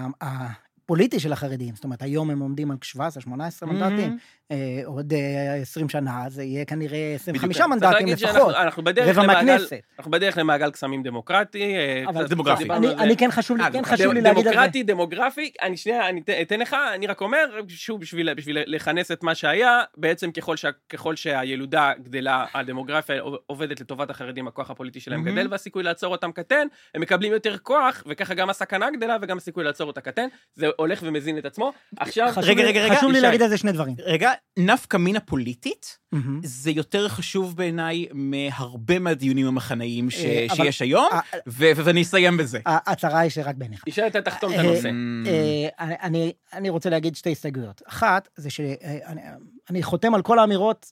פוליטי של החרדים, זאת אומרת, היום הם עומדים על 17-18 מנדטים, עוד 20 שנה, זה יהיה כנראה 25 מנדטים לפחות, רבע מהכנסת. אנחנו בדרך למעגל קסמים דמוקרטי, דמוגרפי. אני כן חשוב לי להגיד על זה. דמוקרטי, דמוגרפי, אני אתן לך, אני רק אומר, שוב, בשביל לכנס את מה שהיה, בעצם ככל שהילודה גדלה, הדמוגרפיה עובדת לטובת החרדים, הכוח הפוליטי שלהם גדל, והסיכוי לעצור אותם קטן, הם מקבלים יותר כוח, וככה גם הסכנה גדלה, וגם הסיכוי לעצור אותה קטן, זה הולך ומזין את עצמו. עכשיו, רגע, חשוב לי להגיד על זה שני דברים. רגע, נפקא מינה פוליטית, זה יותר חשוב בעיניי מהרבה מהדיונים המחנאיים שיש היום, ואני אסיים בזה. ההצהרה היא שרק בעיניך. אישה אתה תחתום את הנושא. אני רוצה להגיד שתי הסתייגויות. אחת, זה שאני חותם על כל האמירות,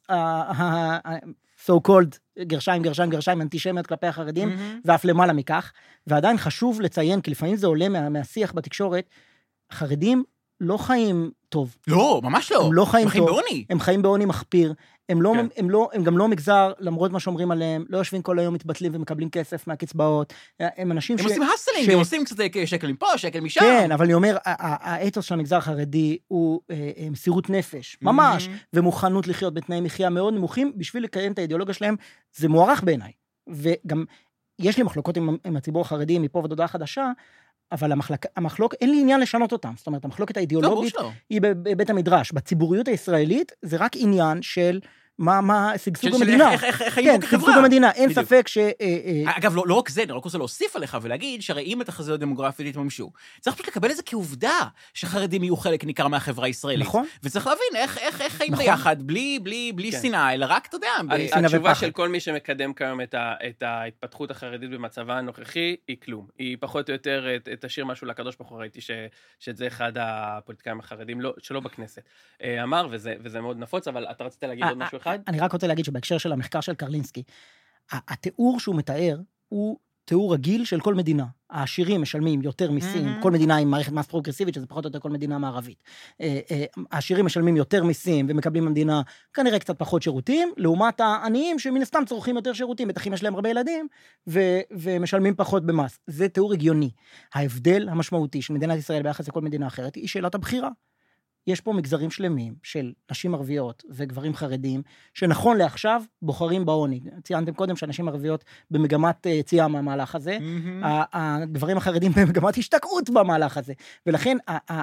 so called, גרשיים, אנטישמיות כלפי החרדים, ואף למעלה מכך, ועדיין חשוב לציין, כי לפעמים זה עולה מהשיח בתקשורת, החרדים לא חיים טוב. לא, ממש לא. הם לא חיים טוב. הם חיים בעוני. הם חיים בעוני מחפיר. הם גם לא מגזר, למרות מה שאומרים עליהם, לא יושבים כל היום מתבטלים ומקבלים כסף מהקצבאות. הם אנשים הם עושים הסלים, הם עושים קצת שקל מפה, שקל משם. כן, אבל אני אומר, האתוס של המגזר החרדי הוא מסירות נפש, ממש, ומוכנות לחיות בתנאי מחיה מאוד נמוכים, בשביל לקיים את האידיאולוגיה שלהם, זה מוערך בעיניי. וגם יש לי מחלוקות עם הציבור החרדי, מפה ועד הודעה חדשה, אבל המחלוקת, אין לי עניין לשנות אותם. זאת אומרת, המחלוקת האידיאולוגית היא בבית המדרש. בציבוריות הישראלית זה רק עניין של מה סגסוג המדינה. איך היינו כחברה. סגסוג המדינה, אין ספק אגב, לא רק זה, אני רק רוצה להוסיף עליך ולהגיד שהרי אם התחזיות דמוגרפית יתממשו, צריך פשוט לקבל את זה כעובדה שחרדים יהיו חלק ניכר מהחברה הישראלית. נכון. וצריך להבין איך חיים ביחד, בלי שנאה, אלא רק, אתה יודע, התשובה של כל מי שמקדם כיום את ההתפתחות החרדית במצבה הנוכחי, היא כלום. היא פחות או יותר תשאיר משהו לקדוש ברוך הוא, ראיתי שזה אחד הפוליטיקאים החרדים שלא בכנסת. אמר, וזה מאוד נפוץ, אבל אתה רצית להגיד עוד משהו אחד? אני רק רוצה להגיד שבהקשר של המחקר של קרלינסקי, התיאור שהוא מתאר הוא תיאור רגיל של כל מדינה. העשירים משלמים יותר מיסים, כל מדינה עם מערכת מס פרוגרסיבית, שזה פחות או יותר כל מדינה מערבית. העשירים משלמים יותר מיסים ומקבלים במדינה כנראה קצת פחות שירותים, לעומת העניים שמן הסתם צורכים יותר שירותים, בטח יש להם הרבה ילדים, ומשלמים פחות במס. זה תיאור הגיוני. ההבדל המשמעותי של מדינת ישראל ביחס לכל מדינה אחרת, היא שאלת הבחירה. יש פה מגזרים שלמים של נשים ערביות וגברים חרדים, שנכון לעכשיו בוחרים בעוני. ציינתם קודם שאנשים ערביות במגמת יציאה מהמהלך הזה, הגברים החרדים במגמת השתקעות במהלך הזה. ולכן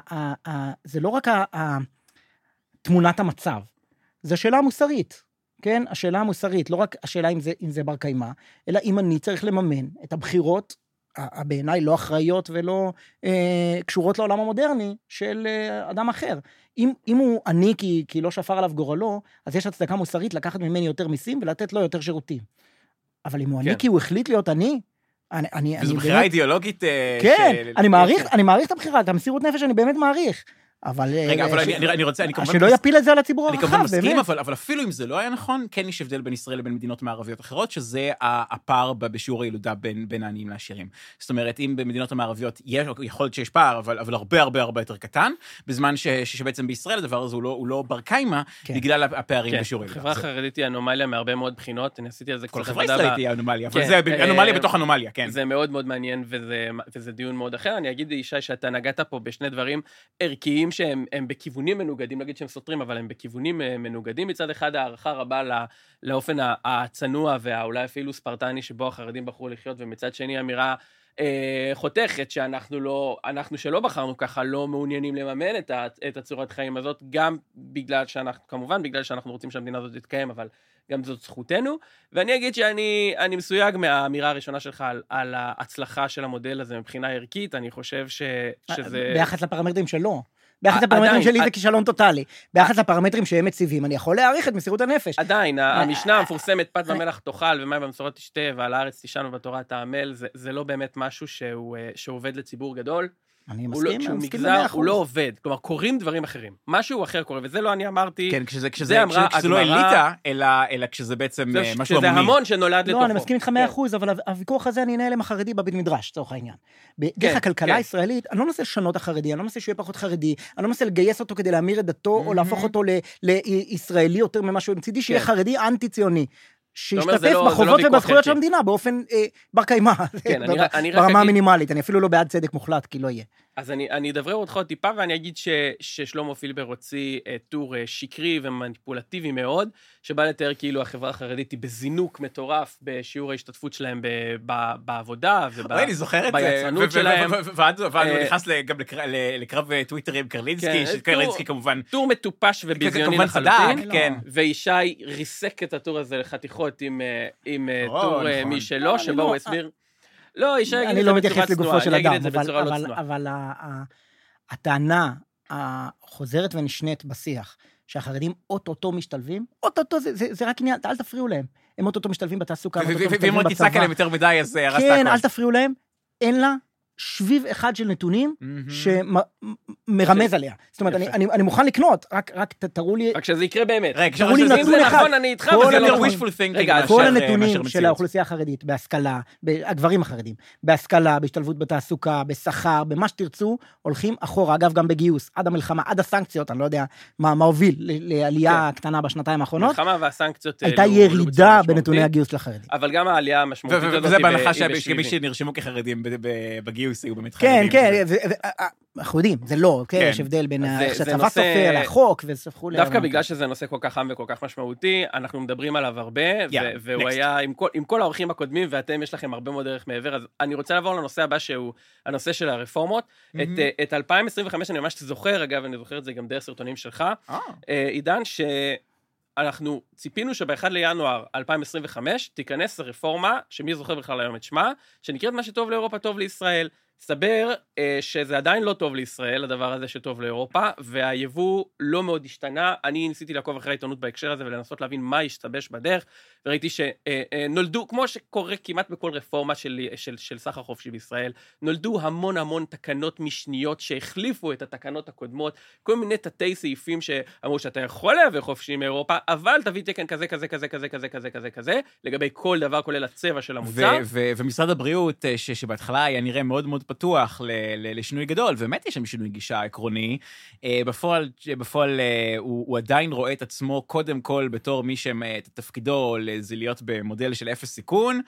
זה לא רק תמונת המצב, זו שאלה מוסרית. כן? השאלה המוסרית, לא רק השאלה אם זה בר קיימא, אלא אם אני צריך לממן את הבחירות בעיניי לא אחראיות ולא קשורות לעולם המודרני של אדם אחר. אם הוא עני כי לא שפר עליו גורלו, אז יש הצדקה מוסרית לקחת ממני יותר מיסים ולתת לו יותר שירותים. אבל אם הוא עני כי הוא החליט להיות עני, וזו בחירה אידיאולוגית... כן, אני מעריך את הבחירה, את המסירות נפש אני באמת מעריך. אבל... רגע, אבל אני רוצה... שלא יפיל את זה על הציבור הרחב, באמת. אני כמובן מסכים, אבל אפילו אם זה לא היה נכון, כן יש הבדל בין ישראל לבין מדינות מערביות אחרות, שזה הפער בשיעור הילודה בין העניים לעשירים. זאת אומרת, אם במדינות המערביות יכול להיות שיש פער, אבל הרבה הרבה הרבה יותר קטן, בזמן שבעצם בישראל הדבר הזה הוא לא בר קיימא, בגלל הפערים בשיעור הילודה. החברה החרדית היא אנומליה מהרבה מאוד בחינות, אני עשיתי על זה קצת עבודה. כל חברה ישראלית היא אנומליה, אבל זה אנומליה בתוך אנומליה, כן. זה מאוד מאוד מעניין, וזה דיון מאוד אחר. אני אגיד, ישי, שאתה נגעת פה בשני דברים ערכיים שהם בכיוונים מנוגדים, נגיד שהם סותרים, אבל הם בכיוונים מנוגדים. מצד אחד, הערכה רבה לאופן הצנוע והאולי אפילו ספרטני שבו החרדים בחרו לחיות, ומצד שני אמירה חותכת שאנחנו שלא בחרנו ככה, לא מעוניינים לממן את הצורת חיים הזאת, גם בגלל שאנחנו, כמובן בגלל שאנחנו רוצים שהמדינה הזאת תתקיים, אבל גם זאת זכותנו. ואני אגיד שאני מסויג מהאמירה הראשונה שלך על ההצלחה של המודל הזה מבחינה ערכית, אני חושב שזה... ביחס לפרמטרים שלו. ביחס לפרמטרים שלי זה כישלון טוטלי. ביחס לפרמטרים שהם מציבים, אני יכול להעריך את מסירות הנפש. עדיין, המשנה המפורסמת, פת במלח תאכל ומים במשורה תשתה, ועל הארץ תישן ובתורה תעמל, זה לא באמת משהו שעובד לציבור גדול. אני מסכים, כשהוא מגזר, הוא לא עובד. כלומר, קוראים דברים אחרים. משהו אחר קורה, וזה לא אני אמרתי. כן, כשזה לא אליטה, אלא כשזה בעצם משהו המוני. כשזה המון שנולד לתוכו. לא, אני מסכים איתך 100%, אבל הוויכוח הזה אני אנהל עם החרדי בבית מדרש, צורך העניין. בדרך הכלכלה הישראלית, אני לא מנסה לשנות החרדי, אני לא מנסה שהוא יהיה פחות חרדי, אני לא מנסה לגייס אותו כדי להמיר את דתו, או להפוך אותו לישראלי יותר ממה שהוא מצידי, שיהיה חרדי אנטי-ציוני. שישתתף בחובות ובזכויות של המדינה באופן בר קיימא, ברמה המינימלית. אני אפילו לא בעד צדק מוחלט, כי לא יהיה. אז אני אדברר אותך טיפה, ואני אגיד ששלמה פילבר הוציא טור שקרי ומניפולטיבי מאוד, שבא לתאר כאילו החברה החרדית היא בזינוק מטורף בשיעור ההשתתפות שלהם בעבודה וביצרנות שלהם. ועד הוא נכנס גם לקרב טוויטרי עם קרלינסקי, שקרלינסקי כמובן... טור מטופש וביזיוני לחלוטין, וישי ריסק את הטור הזה לחתיכות עם טור משלו, שבו הוא הסביר... לא, ישי יגיד את זה בצורה צנועה, אני אגיד את זה בצורה לא צנועה. אבל הטענה החוזרת ונשנית בשיח, שהחרדים אוטוטו משתלבים, אוטוטו זה רק עניין, אל תפריעו להם. הם אוטוטו משתלבים בתעסוקה, ואם עוד תצעק עליהם יותר מדי, אז הרסת הכל. כן, אל תפריעו להם, אין לה שביב אחד של נתונים שמרמז עליה. זאת אומרת, אני מוכן לקנות, רק תראו לי... רק שזה יקרה באמת. תראו לי נתון אחד. נכון, אני איתך, וזה לא wishful thinking. כל הנתונים של האוכלוסייה החרדית, בהשכלה, הגברים החרדים, בהשכלה, בהשתלבות בתעסוקה, בשכר, במה שתרצו, הולכים אחורה, אגב, גם בגיוס, עד המלחמה, עד הסנקציות, אני לא יודע מה הוביל לעלייה קטנה בשנתיים האחרונות. מלחמה והסנקציות... הייתה ירידה בנתוני הגיוס לחרדים. אבל גם העלייה המשמעותית הזאת... וזה בהנחה שמי שנרשמו כחרדים בגיוס היו באמת כן, כן, אנחנו יודעים, זה לא, יש הבדל בין שהצבא סופר לחוק, וספחו... דווקא בגלל שזה נושא כל כך חם וכל כך משמעותי, אנחנו מדברים עליו הרבה, והוא היה עם כל האורחים הקודמים, ואתם יש לכם הרבה מאוד דרך מעבר, אז אני רוצה לעבור לנושא הבא, שהוא הנושא של הרפורמות. את 2025 אני ממש זוכר, אגב, אני זוכר את זה גם דרך סרטונים שלך, עידן אנחנו ציפינו שב-1 לינואר 2025 תיכנס הרפורמה, שמי זוכר בכלל היום את שמה, שנקראת מה שטוב לאירופה טוב לישראל. סבר שזה עדיין לא טוב לישראל, הדבר הזה שטוב לאירופה, והיבוא לא מאוד השתנה. אני ניסיתי לעקוב אחרי העיתונות בהקשר הזה, ולנסות להבין מה השתבש בדרך, וראיתי שנולדו, כמו שקורה כמעט בכל רפורמה של סחר חופשי בישראל, נולדו המון תקנות משניות שהחליפו את התקנות הקודמות, כל מיני תתי סעיפים שאמרו שאתה יכול להביא חופשי מאירופה, אבל תביא תקן כזה, לגבי כל דבר, כולל הצבע של המוצר. ומשרד הבריאות, שבהתחלה היה נראה מאוד מאוד פתוח לשינוי גדול, ובאמת יש שם שינוי גישה עקרוני, בפועל הוא עדיין רואה את עצמו קודם כל בתור מי את תפקידו זה להיות במודל של אפס סיכון.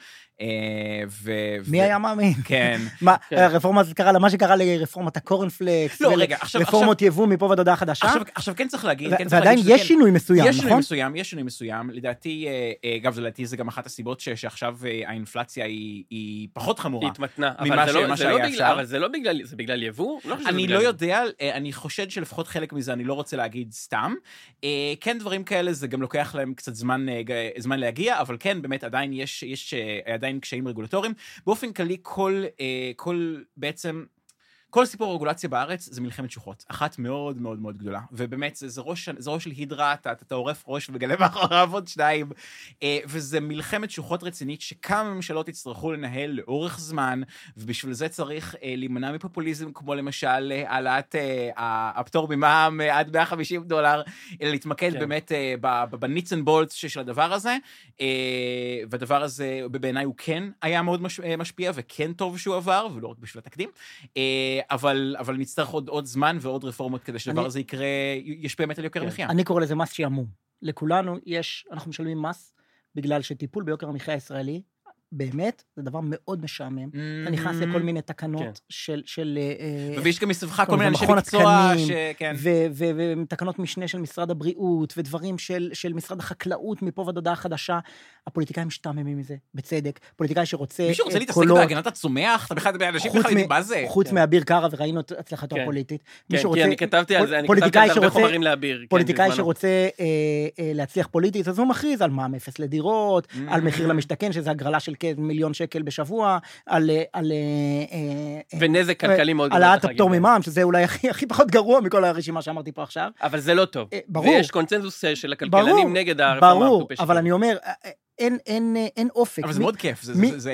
מי היה מאמין? כן. מה, הרפורמה הזאת קרה לה, מה שקרה לרפורמת הקורנפלקס, רפורמות יבוא מפה ועד הודעה חדשה? עכשיו כן צריך להגיד, ועדיין יש שינוי מסוים, נכון? יש שינוי מסוים, לדעתי, אגב, זה גם אחת הסיבות שעכשיו האינפלציה היא פחות חמורה. היא התמתנה, אבל זה לא בגלל, זה בגלל יבוא? אני לא יודע, אני חושד שלפחות חלק מזה, אני לא רוצה להגיד סתם. כן, דברים כאלה, זה גם לוקח להם קצת זמן להגיע, אבל כן, באמת, עדיין יש עדיין קשיים רגולטוריים. באופן כללי, כל בעצם, כל סיפור הרגולציה בארץ זה מלחמת שוחות, אחת מאוד מאוד מאוד גדולה, ובאמת זה ראש של הידרה, אתה עורף ראש ומגלה מאחוריו עוד שניים, וזה מלחמת שוחות רצינית שכמה ממשלות יצטרכו לנהל לאורך זמן, ובשביל זה צריך להימנע מפופוליזם, כמו למשל העלאת הפטור ממע"מ עד $150, אלא להתמקד באמת בניטס אנד בולטס של הדבר הזה, והדבר הזה בעיניי הוא כן היה מאוד משפיע, וכן טוב שהוא עבר, ולא רק בשביל התקדים, אבל נצטרך עוד זמן ועוד רפורמות כדי שדבר הזה יקרה, יש באמת על יוקר המחיה. אני קורא לזה מס שעמום. לכולנו אנחנו משלמים מס, בגלל שטיפול ביוקר המחיה הישראלי, באמת, זה דבר מאוד משעמם. אתה נכנס לכל מיני תקנות של... ויש גם מסביבך כל מיני אנשי מקצוע, ותקנות משנה של משרד הבריאות, ודברים של משרד החקלאות, מפה ועד הודעה חדשה. הפוליטיקאים משתעממים מזה, בצדק. פוליטיקאי שרוצה... מישהו רוצה להתעסק בהגנת הצומח? אתה בכלל באנשים בכלל יודעים מה זה? חוץ מאביר קארה, וראינו את הצלחתו הפוליטית. כי אני כתבתי על זה, אני כתבתי הרבה חומרים לאביר. פוליטיקאי שרוצה להצליח פוליטית, אז הוא מכריז על מע"מ אפס לדירות, על מחיר למשתכן, שזה הגרלה של כ1,000,000 שקל בשבוע, ונזק כלכלי מאוד גדול. העלאת הפטור ממע"מ, שזה אולי הכי פחות גרוע מכל הרשימה שאמרתי פה עכשיו. אבל זה לא טוב. ברור. ויש קונצנזוס של הכלכלנים נגד הרפורמה. ברור, אבל אני אומר, אין אופק. אבל זה מאוד כיף.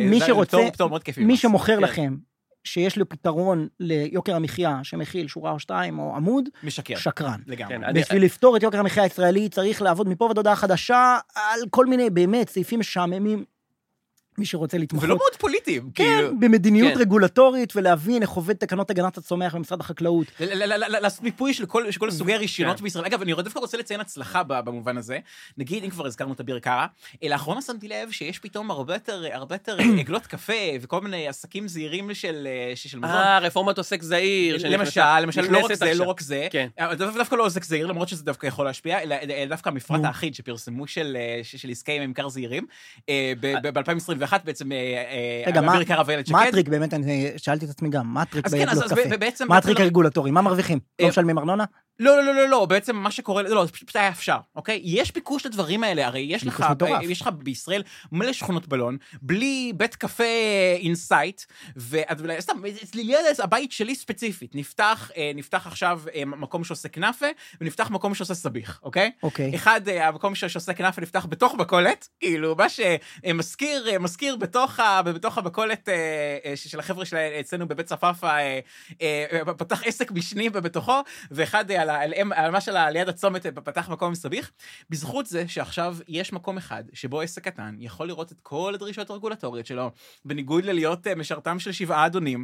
מי שמוכר לכם, שיש לו פתרון ליוקר המחיה, שמכיל שורה או שתיים, או עמוד, שקרן. בשביל לפתור את יוקר המחיה הישראלי, צריך לעבוד מפה ועד הודעה חדשה, על כל מיני, באמת, סעיפים משעממים, מי שרוצה לתמוך. ולא מאוד פוליטיים. כן, במדיניות רגולטורית, ולהבין איך עובד תקנות הגנת הצומח במשרד החקלאות. לעשות מיפוי של כל סוגי הרישיונות בישראל. אגב, אני דווקא רוצה לציין הצלחה במובן הזה. נגיד, אם כבר הזכרנו את אביר קארה, לאחרונה שמתי לב שיש פתאום הרבה יותר עגלות קפה, וכל מיני עסקים זהירים של מזון. רפורמת עוסק זהיר. למשל, לא רק זה, לא רק זה. דווקא לא עוסק זהיר, למרות שזה דווקא יכול להשפיע, אלא דווקא המפרט האחיד שפרסמו של עסקי עם ממכר זהירים, ב-2021 בעצם אביר קארה ואיילת שקד. מה הטריק, באמת, אני שאלתי את עצמי גם, מה הטריק בעגלות קפה? מה הטריק הרגולטורי? מה מרוויחים? לא משלמים ארנונה? לא, בעצם מה שקורה, לא, פשוט היה אפשר, אוקיי? יש ביקוש לדברים האלה, הרי יש לך בישראל מלא שכונות בלון, בלי בית קפה אינסייט, וסתם, ליד הבית שלי ספציפית, נפתח עכשיו מקום שעושה כנאפה, ונפתח מקום שעושה סביח, אוקיי? אחד, המקום שעושה כנאפה נפתח בתוך בקולת, כאילו, מה שמזכיר בתוך הבקולת של החבר'ה אצלנו בבית צפאפה, פתח עסק משני בתוכו, ואחד על מה שלה ליד הצומת פתח מקום סביח, בזכות זה שעכשיו יש מקום אחד שבו עסק קטן יכול לראות את כל הדרישות הרגולטוריות שלו, בניגוד ללהיות משרתם של 7 אדונים,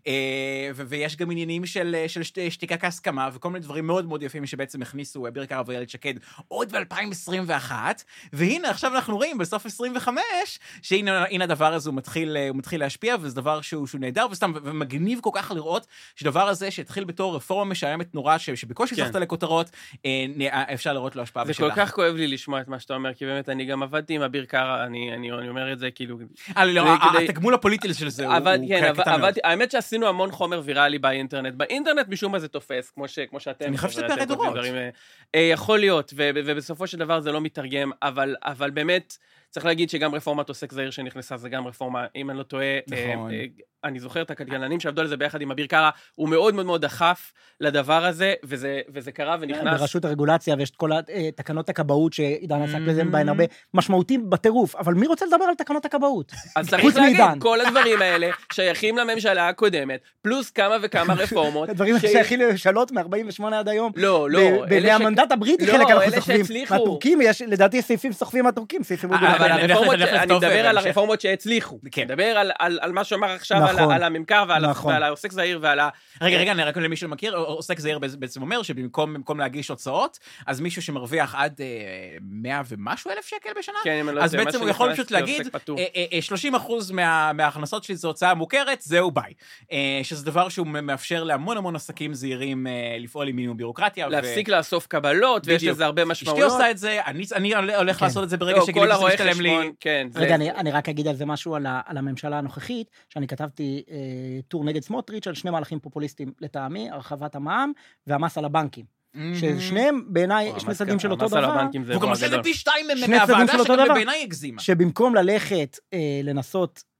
ויש גם עניינים של שתיקה כהסכמה, וכל מיני דברים מאוד מאוד יפים שבעצם הכניסו אביר קארה ואיילת שקד עוד ב-2021, והנה עכשיו אנחנו רואים בסוף 25, שהנה הדבר הזה הוא מתחיל להשפיע, וזה דבר שהוא נהדר, וסתם ומגניב כל כך לראות שדבר הזה שהתחיל בתור רפורמה משעממת נורא, שבקושי זכת לכותרות, אפשר לראות לו השפעה בשלך. זה כל כך כואב לי לשמוע את מה שאתה אומר, כי באמת אני גם עבדתי עם אביר קארה, אני אומר את זה כאילו... התגמול הפוליטי של זה הוא קטן מאוד. האמת שעשינו המון חומר ויראלי באינטרנט. באינטרנט משום מה זה תופס, כמו שאתם... אני חושב שזה פערי דורות. יכול להיות, ובסופו של דבר זה לא מתרגם, אבל באמת... צריך להגיד שגם רפורמת עוסק זעיר שנכנסה, זה גם רפורמה, אם אני לא טועה, אני זוכר את הכלכלנים שעבדו על זה ביחד עם אביר קארה, הוא מאוד מאוד מאוד דחף לדבר הזה, וזה קרה ונכנס. ברשות הרגולציה, ויש את כל תקנות הכבאות, שעידן עסק לזה בהן הרבה משמעותיים בטירוף, אבל מי רוצה לדבר על תקנות הכבאות? אז צריך להגיד, כל הדברים האלה שייכים לממשלה הקודמת, פלוס כמה וכמה רפורמות. הדברים שייכים לממשלות מ-48 עד היום. לא. והמנדט הבריטי חלק אנחנו סוחבים. מהטורקים, לדעתי סעיפים סוחבים מהטורקים, סעיפים אני מדבר על הרפורמות שהצליחו. מדבר על מה שאומר עכשיו על הממכר ועל העוסק זעיר ועל ה... רגע, רק למי שמכיר, עוסק זעיר בעצם אומר שבמקום להגיש הוצאות, אז מישהו שמרוויח עד 100 ומשהו אלף שקל בשנה, אז בעצם הוא יכול פשוט להגיד, 30% מההכנסות שלי זו הוצאה מוכרת, זהו ביי. שזה דבר שהוא מאפשר להמון המון עסקים זעירים לפעול עם מינימום בירוקרטיה. להפסיק לאסוף קבלות, ויש לזה הרבה משמעויות. אשתי עושה את זה, אני הולך לעשות את זה ברגע שגילי שזה משתלם לי. רגע, אני רק אגיד על זה משהו על הממשלה הנוכחית, שאני כתבתי טור נגד סמוטריץ' על 2 מהלכים פופוליסטיים לטעמי, הרחבת המע"מ והמס על הבנקים. ששניהם בעיניי שני צדדים של אותו דבר. והוא גם עושה לפי 2 מהוועדה שגם בעיניי הגזימה. שבמקום ללכת לנסות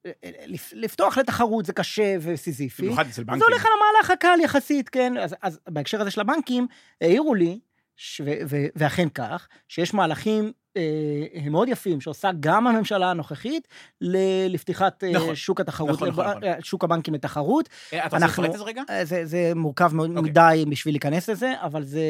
לפתוח לתחרות זה קשה וסיזיפי. במיוחד אצל בנקים. אז הולך על המהלך הקל יחסית, כן? אז בהקשר הזה של הבנקים, העירו לי, ואכן כך, שיש מהלכים מאוד יפים, שעושה גם הממשלה הנוכחית, לפתיחת שוק התחרות, שוק הבנקים לתחרות. אתה רוצה לפרט את זה רגע? זה מורכב מאוד מדי בשביל להיכנס לזה, אבל זה...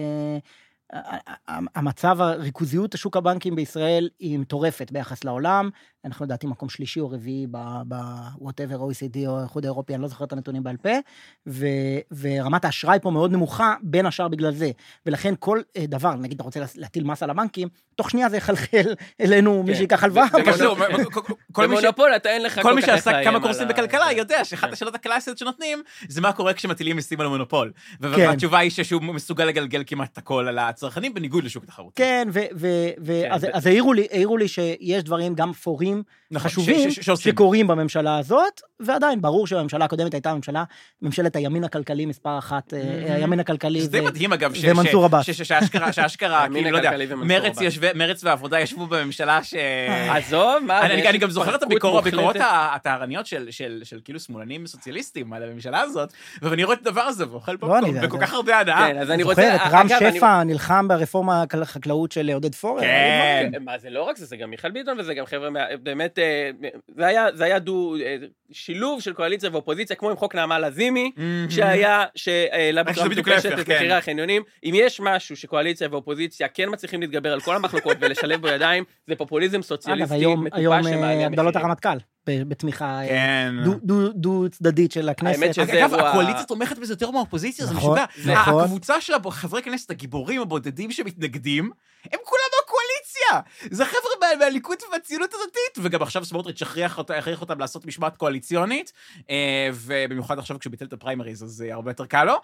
המצב, הריכוזיות השוק הבנקים בישראל היא מטורפת ביחס לעולם, אנחנו לדעתי מקום שלישי או רביעי ב-whatever OECD או האיחוד האירופי, אני לא זוכר את הנתונים בעל פה, ורמת האשראי פה מאוד נמוכה, בין השאר בגלל זה, ולכן כל דבר, נגיד אתה רוצה להטיל מס על הבנקים, תוך שנייה זה יחלחל אלינו מי שיקח הלוואה. במונופול אתה אין לך כל כך... כל מי שעשה כמה קורסים בכלכלה יודע שאחת השאלות הקלאסיות שנותנים, זה מה קורה כשמטילים מיסים על המונופול, והתשובה היא שהוא מסוגל לגלגל כמעט הכל על הצרכנים, בניגוד לשוק התחרות. כן, אז העירו לי שיש דברים גם פורים חשובים שקורים בממשלה הזאת, ועדיין ברור שהממשלה הקודמת הייתה ממשלת הימין הכלכלי מספר אחת, הימין הכלכלי ומנסור עבאס. שהאשכרה, כאילו, לא יודע, מרץ והעבודה ישבו בממשלה ש... עזוב, מה? אני גם זוכר את הביקורות הטהרניות של כאילו שמאלנים סוציאליסטים על הממשלה הזאת, ואני רואה את הדבר הזה, ואוכל פה בכל כך הרבה הנאה. זוכר, את רם שפע נלחם ברפורמה החקלאות של עודד פורר. כן. מה, זה לא רק זה גם מיכאל ביטון, וזה גם חבר'ה, באמת, זה היה שילוב של קואליציה ואופוזיציה, כמו עם חוק נעמה לזימי, שהעלה בצורה מטופשת את מחירי החניונים. אם יש משהו שקואליציה ואופוזיציה כן מצליחים להתגבר על כל המחלוקות ולשלב בידיים, זה פופוליזם סוציאליסטי. היום הגדלות הרמטכ"ל, בתמיכה דו צדדית של הכנסת. אגב, הקואליציה תומכת בזה יותר מהאופוזיציה, זה משוגע. הקבוצה של חברי כנסת הגיבורים הבודדים שמתנגדים, הם כולם בקואליציה. זה חבר'ה מהליכוד ובציונות הדתית, וגם עכשיו סמוטריץ' הכריח אותם לעשות משמעת קואליציונית, ובמיוחד עכשיו כשהוא ביטל את הפריימריז, אז זה הרבה יותר קל לו,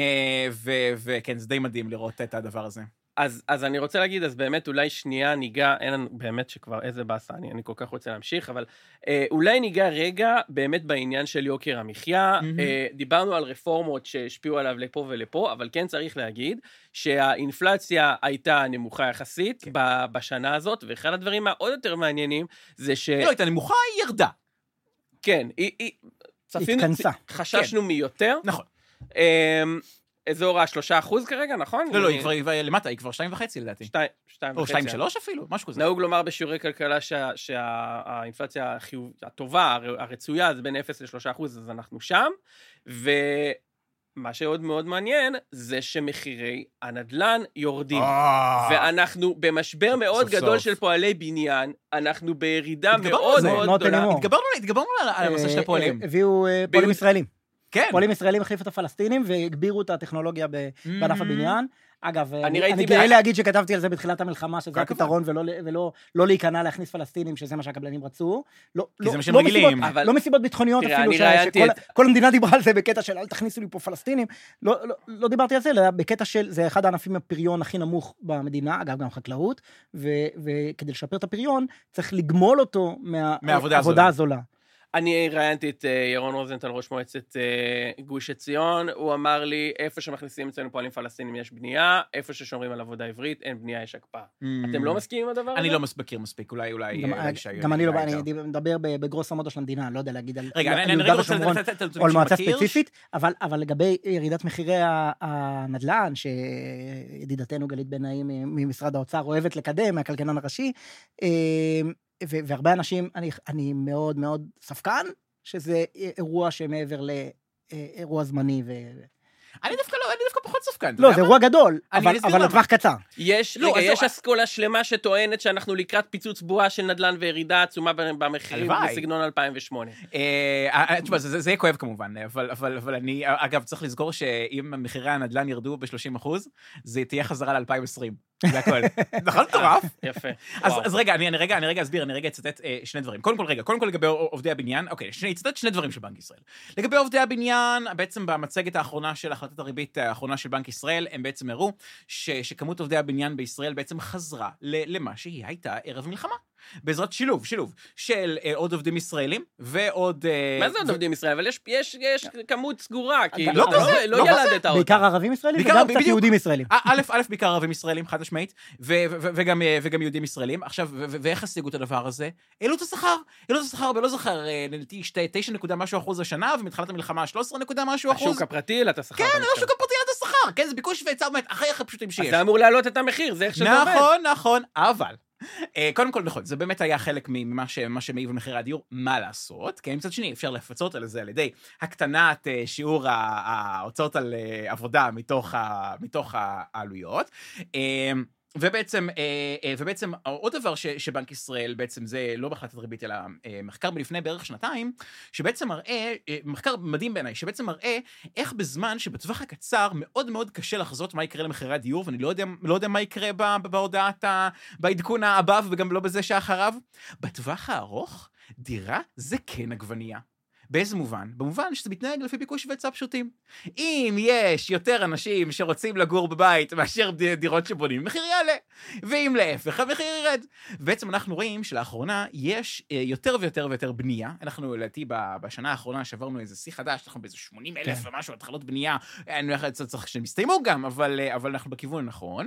וכן, זה די מדהים לראות את הדבר הזה. אז אני רוצה להגיד, אז באמת אולי שנייה ניגע, אין לנו באמת שכבר איזה באסה, אני כל כך רוצה להמשיך, אבל אולי ניגע רגע באמת בעניין של יוקר המחיה, דיברנו על רפורמות שהשפיעו עליו לפה ולפה, אבל כן צריך להגיד שהאינפלציה הייתה נמוכה יחסית בשנה הזאת, ואחד הדברים העוד יותר מעניינים זה ש... לא, הייתה נמוכה, היא ירדה. כן, התכנסה. חששנו מיותר. נכון. אזור ה3% כרגע, נכון? לא, היא כבר למטה, היא כבר 2.5 לדעתי. 2.5. או 2.3 אפילו, משהו כזה. נהוג לומר בשיעורי כלכלה שהאינפלציה הטובה, הרצויה, זה בין 0 ל3%, אז אנחנו שם, ומה שעוד מאוד מעניין, זה שמחירי הנדלן יורדים. ואנחנו במשבר מאוד גדול של פועלי בניין, אנחנו בירידה מאוד מאוד גדולה. התגברנו על הנושא של הפועלים. הביאו פועלים ישראלים. כן. פועלים ישראלים החליפו את הפלסטינים, והגבירו את הטכנולוגיה בענף הבניין. אגב, אני גאה להגיד שכתבתי על זה בתחילת המלחמה, שזה הפתרון, ולא להיכנע להכניס פלסטינים, שזה מה שהקבלנים רצו. כי זה מה שהם רגילים. לא מסיבות ביטחוניות אפילו, שכל המדינה דיברה על זה בקטע של אל תכניסו לי פה פלסטינים. לא דיברתי על זה, אלא בקטע של, זה אחד הענפים הפריון הכי נמוך במדינה, אגב גם חקלאות, וכדי לשפר את הפריון, צריך לגמול אותו מהעבודה הזולה. אני ראיינתי את ירון רוזנטל, ראש מועצת גוש עציון, הוא אמר לי, איפה שמכניסים אצלנו פועלים פלסטינים יש בנייה, איפה ששומרים על עבודה עברית, אין בנייה, יש הקפאה. אתם לא מסכימים עם הדבר הזה? אני לא מכיר מספיק, אולי... גם אני לא, אני מדבר בגרוס המודו של המדינה, אני לא יודע להגיד על... רגע, אני רוצה או על מועצה ספציפית, אבל לגבי ירידת מחירי הנדל"ן, שידידתנו גלית בן נאים ממשרד האוצר אוהבת לקדם, מהכלכלן הראשי, והרבה אנשים, אני מאוד מאוד ספקן, שזה אירוע שמעבר לאירוע זמני אני דווקא פחות ספקן. לא, זה אירוע גדול, אבל לטווח קצר. יש אסכולה שלמה שטוענת שאנחנו לקראת פיצוץ בועה של נדל"ן וירידה עצומה במחירים בסגנון 2008. תשמע, זה יהיה כואב כמובן, אבל אני, אגב, צריך לזכור שאם מחירי הנדל"ן ירדו ב-30%, זה תהיה חזרה ל-2020. זה הכל. נכון, טורף. יפה. אז רגע, אני רגע אסביר, אני רגע אצטט שני דברים. קודם כל לגבי עובדי הבניין, אוקיי, אצטט שני דברים של בנק ישראל. לגבי עובדי הבניין, בעצם במצגת האחרונה של החלטת הריבית האחרונה של בנק ישראל, הם בעצם הראו שכמות עובדי הבניין בישראל בעצם חזרה למה שהיא הייתה ערב מלחמה. בעזרת שילוב של עוד עובדים ישראלים ועוד... מה זה עוד עובדים ישראלים? אבל יש כמות סגורה, כאילו, לא כזה, לא לא ילדת אותה. בעיקר ערבים ישראלים וגם קצת יהודים ישראלים. א', בעיקר ערבים ישראלים, חד משמעית, וגם יהודים ישראלים. עכשיו, ואיך השיגו את הדבר הזה? העלו את השכר, ולא זכר, נלתי 9 משהו אחוז השנה, ומתחילת המלחמה 13 משהו אחוז. השוק הפרטי העלה את השכר. כן, השוק הפרטי העלה את השכר, כן, זה ביקוש והיצע באמת, הכי פשוטים שיש. אז זה אמור להעלות את המחיר, זה איך שזה עובד. נכון, אבל... קודם כל, נכון, זה באמת היה חלק ממה שמעיב במחירי הדיור, מה לעשות, כי מצד שני אפשר לפצות על זה על ידי הקטנת שיעור ההוצאות על עבודה מתוך העלויות, ובעצם עוד דבר שבנק ישראל, בעצם זה לא בהחלטת ריבית, אלא מחקר מלפני בערך שנתיים, שבעצם מראה, מחקר מדהים בעיניי, שבעצם מראה איך בזמן שבטווח הקצר מאוד מאוד קשה לחזות מה יקרה למחירי הדיור, ואני לא יודע מה יקרה בעדכון הבא, וגם לא בזה שאחריו, בטווח הארוך, דירה זה כן עגבנייה. באיזה מובן? במובן שזה מתנהג לפי ביקוש והיצע פשוטים. אם יש יותר אנשים שרוצים לגור בבית מאשר דירות שבונים, מחיר יעלה. ואם להפך, המחיר ירד. ובעצם אנחנו רואים שלאחרונה יש יותר ויותר ויותר בנייה. אנחנו לדעתי בשנה האחרונה שברנו איזה שיא חדש, אנחנו באיזה 80,000 ומשהו התחלות בנייה. אני צריך שהם יסתיימו גם, אבל אנחנו בכיוון הנכון.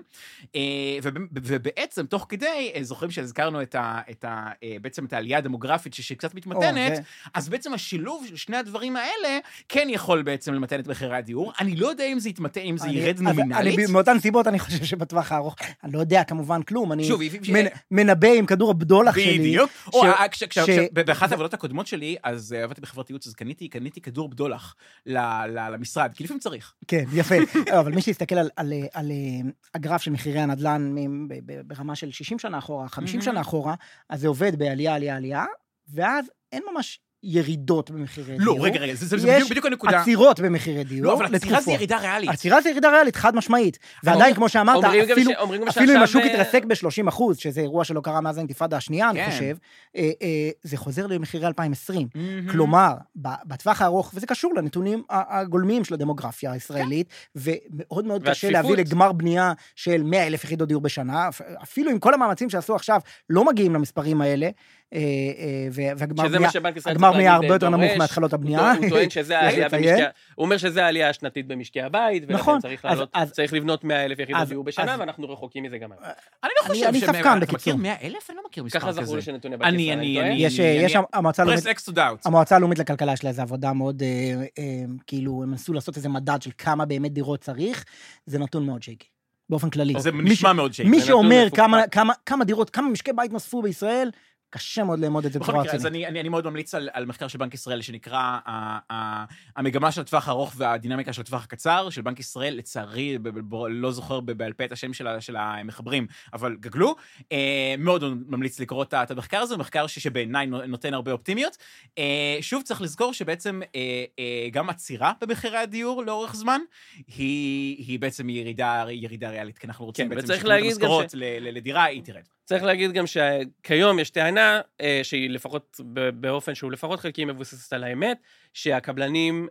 ובעצם תוך כדי, זוכרים שהזכרנו בעצם את העלייה הדמוגרפית שקצת מתמתנת, אז בעצם השילוב של שני הדברים האלה, כן יכול בעצם למתן את מחירי הדיור. אני לא יודע אם זה יתמתן, אם זה ירד נומינלית. מאותן סיבות אני חושב שבטווח הארוך, אני לא יודע כמובן כלום, אני מנבא עם כדור הבדולח שלי. בדיוק. באחת העבודות הקודמות שלי, אז עבדתי בחברת ייעוץ, אז קניתי כדור בדולח למשרד, כי לפעמים צריך. כן, יפה. אבל מי שיסתכל על הגרף של מחירי הנדל"ן ברמה של 60 שנה אחורה, 50 שנה אחורה, אז זה עובד בעלייה, ואז אין ממש ירידות במחירי דיור. לא, רגע, זה בדיוק הנקודה. יש עצירות במחירי דיור. לא, אבל עצירה זה ירידה ריאלית. עצירה זה ירידה ריאלית, חד משמעית. ועדיין, כמו שאמרת, אפילו אם השוק יתרסק ב-30%, שזה אירוע שלא קרה מאז האינתיפאדה השנייה, אני חושב, זה חוזר למחירי 2020. כלומר, בטווח הארוך, וזה קשור לנתונים הגולמיים של הדמוגרפיה הישראלית, ומאוד מאוד קשה להביא לגמר בנייה של 100,000 יחידות דיור בשנה, אפילו עם כל המאמצים שעשו עכשיו, לא מגיעים למספרים האלה, והגמר בנייה הרבה יותר נמוך מהתחלות הבנייה. הוא טוען שזה העלייה במשקי, הוא אומר שזה העלייה השנתית במשקי הבית, ולכן צריך לבנות 100,000 יחידות דיור בשנה, ואנחנו רחוקים מזה גם. אני לא חושב אתה מכיר 100,000? אני לא מכיר מספר כזה. ככה זכרו לי שנתוני בנק ישראל. יש המועצה הלאומית לכלכלה, יש לה איזו עבודה מאוד, כאילו, הם נסו לעשות איזה מדד של כמה באמת דירות צריך, זה נתון מאוד שייקי. באופן כללי. זה נשמע מאוד שייקי. מי שאומר כמה דירות, כמה משקי בית נוספו בישראל, קשה מאוד לאמוד את זה בצורה רצינית. אז אני מאוד ממליץ על מחקר של בנק ישראל, שנקרא המגמה של הטווח הארוך והדינמיקה של הטווח הקצר, של בנק ישראל, לצערי, לא זוכר בעל פה את השם של המחברים, אבל גגלו, מאוד ממליץ לקרוא את המחקר הזה, מחקר שבעיניי נותן הרבה אופטימיות. שוב, צריך לזכור שבעצם גם עצירה במחירי הדיור לאורך זמן, היא בעצם ירידה ריאלית, כי אנחנו רוצים בעצם שכמות המשכורות לדירה, היא תרד. צריך להגיד גם שכיום יש טענה שהיא לפחות, באופן שהוא לפחות חלקי מבוססת על האמת, שהקבלנים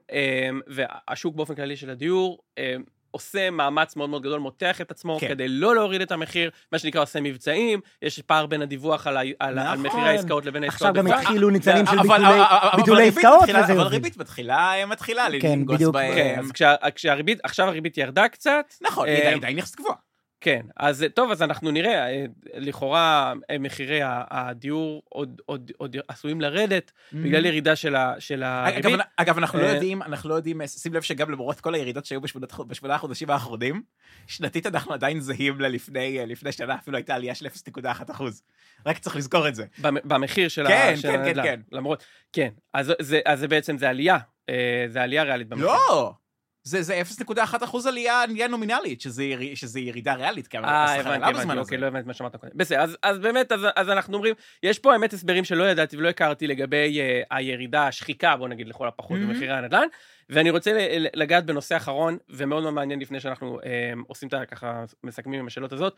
והשוק באופן כללי של הדיור עושה מאמץ מאוד מאוד גדול, מותח את עצמו כדי לא להוריד את המחיר, מה שנקרא עושה מבצעים, יש פער בין הדיווח על מחירי העסקאות לבין העסקאות. עכשיו גם התחילו ניצנים של ביטולי עסקאות. אבל הריבית מתחילה לנגוס בהם. אז עכשיו הריבית ירדה קצת. נכון, די נכס גבוה. כן, אז טוב, אז אנחנו נראה, לכאורה מחירי הדיור עוד עשויים לרדת, בגלל ירידה של הריבית. אגב, אנחנו לא יודעים, שים לב שגם למרות כל הירידות שהיו בשמונה החודשים האחרונים, שנתית אנחנו עדיין זהים לפני שנה, אפילו הייתה עלייה של 0.1%. רק צריך לזכור את זה. במחיר של הנדל"ן. כן. למרות, כן, אז זה בעצם, זה עלייה ריאלית במחיר. לא! זה 0.1% עלייה נומינלית, שזה ירידה ריאלית, כי השכר עלה בזמן הזה. אוקיי, לא הבנתי מה שמעת קודם. בסדר, אז באמת, אז אנחנו אומרים, יש פה האמת הסברים שלא ידעתי ולא הכרתי לגבי הירידה, השחיקה, בוא נגיד לכל הפחות, במחירי הנדל"ן, ואני רוצה לגעת בנושא אחרון, ומאוד מאוד מעניין לפני שאנחנו עושים את ככה, מסכמים עם השאלות הזאת,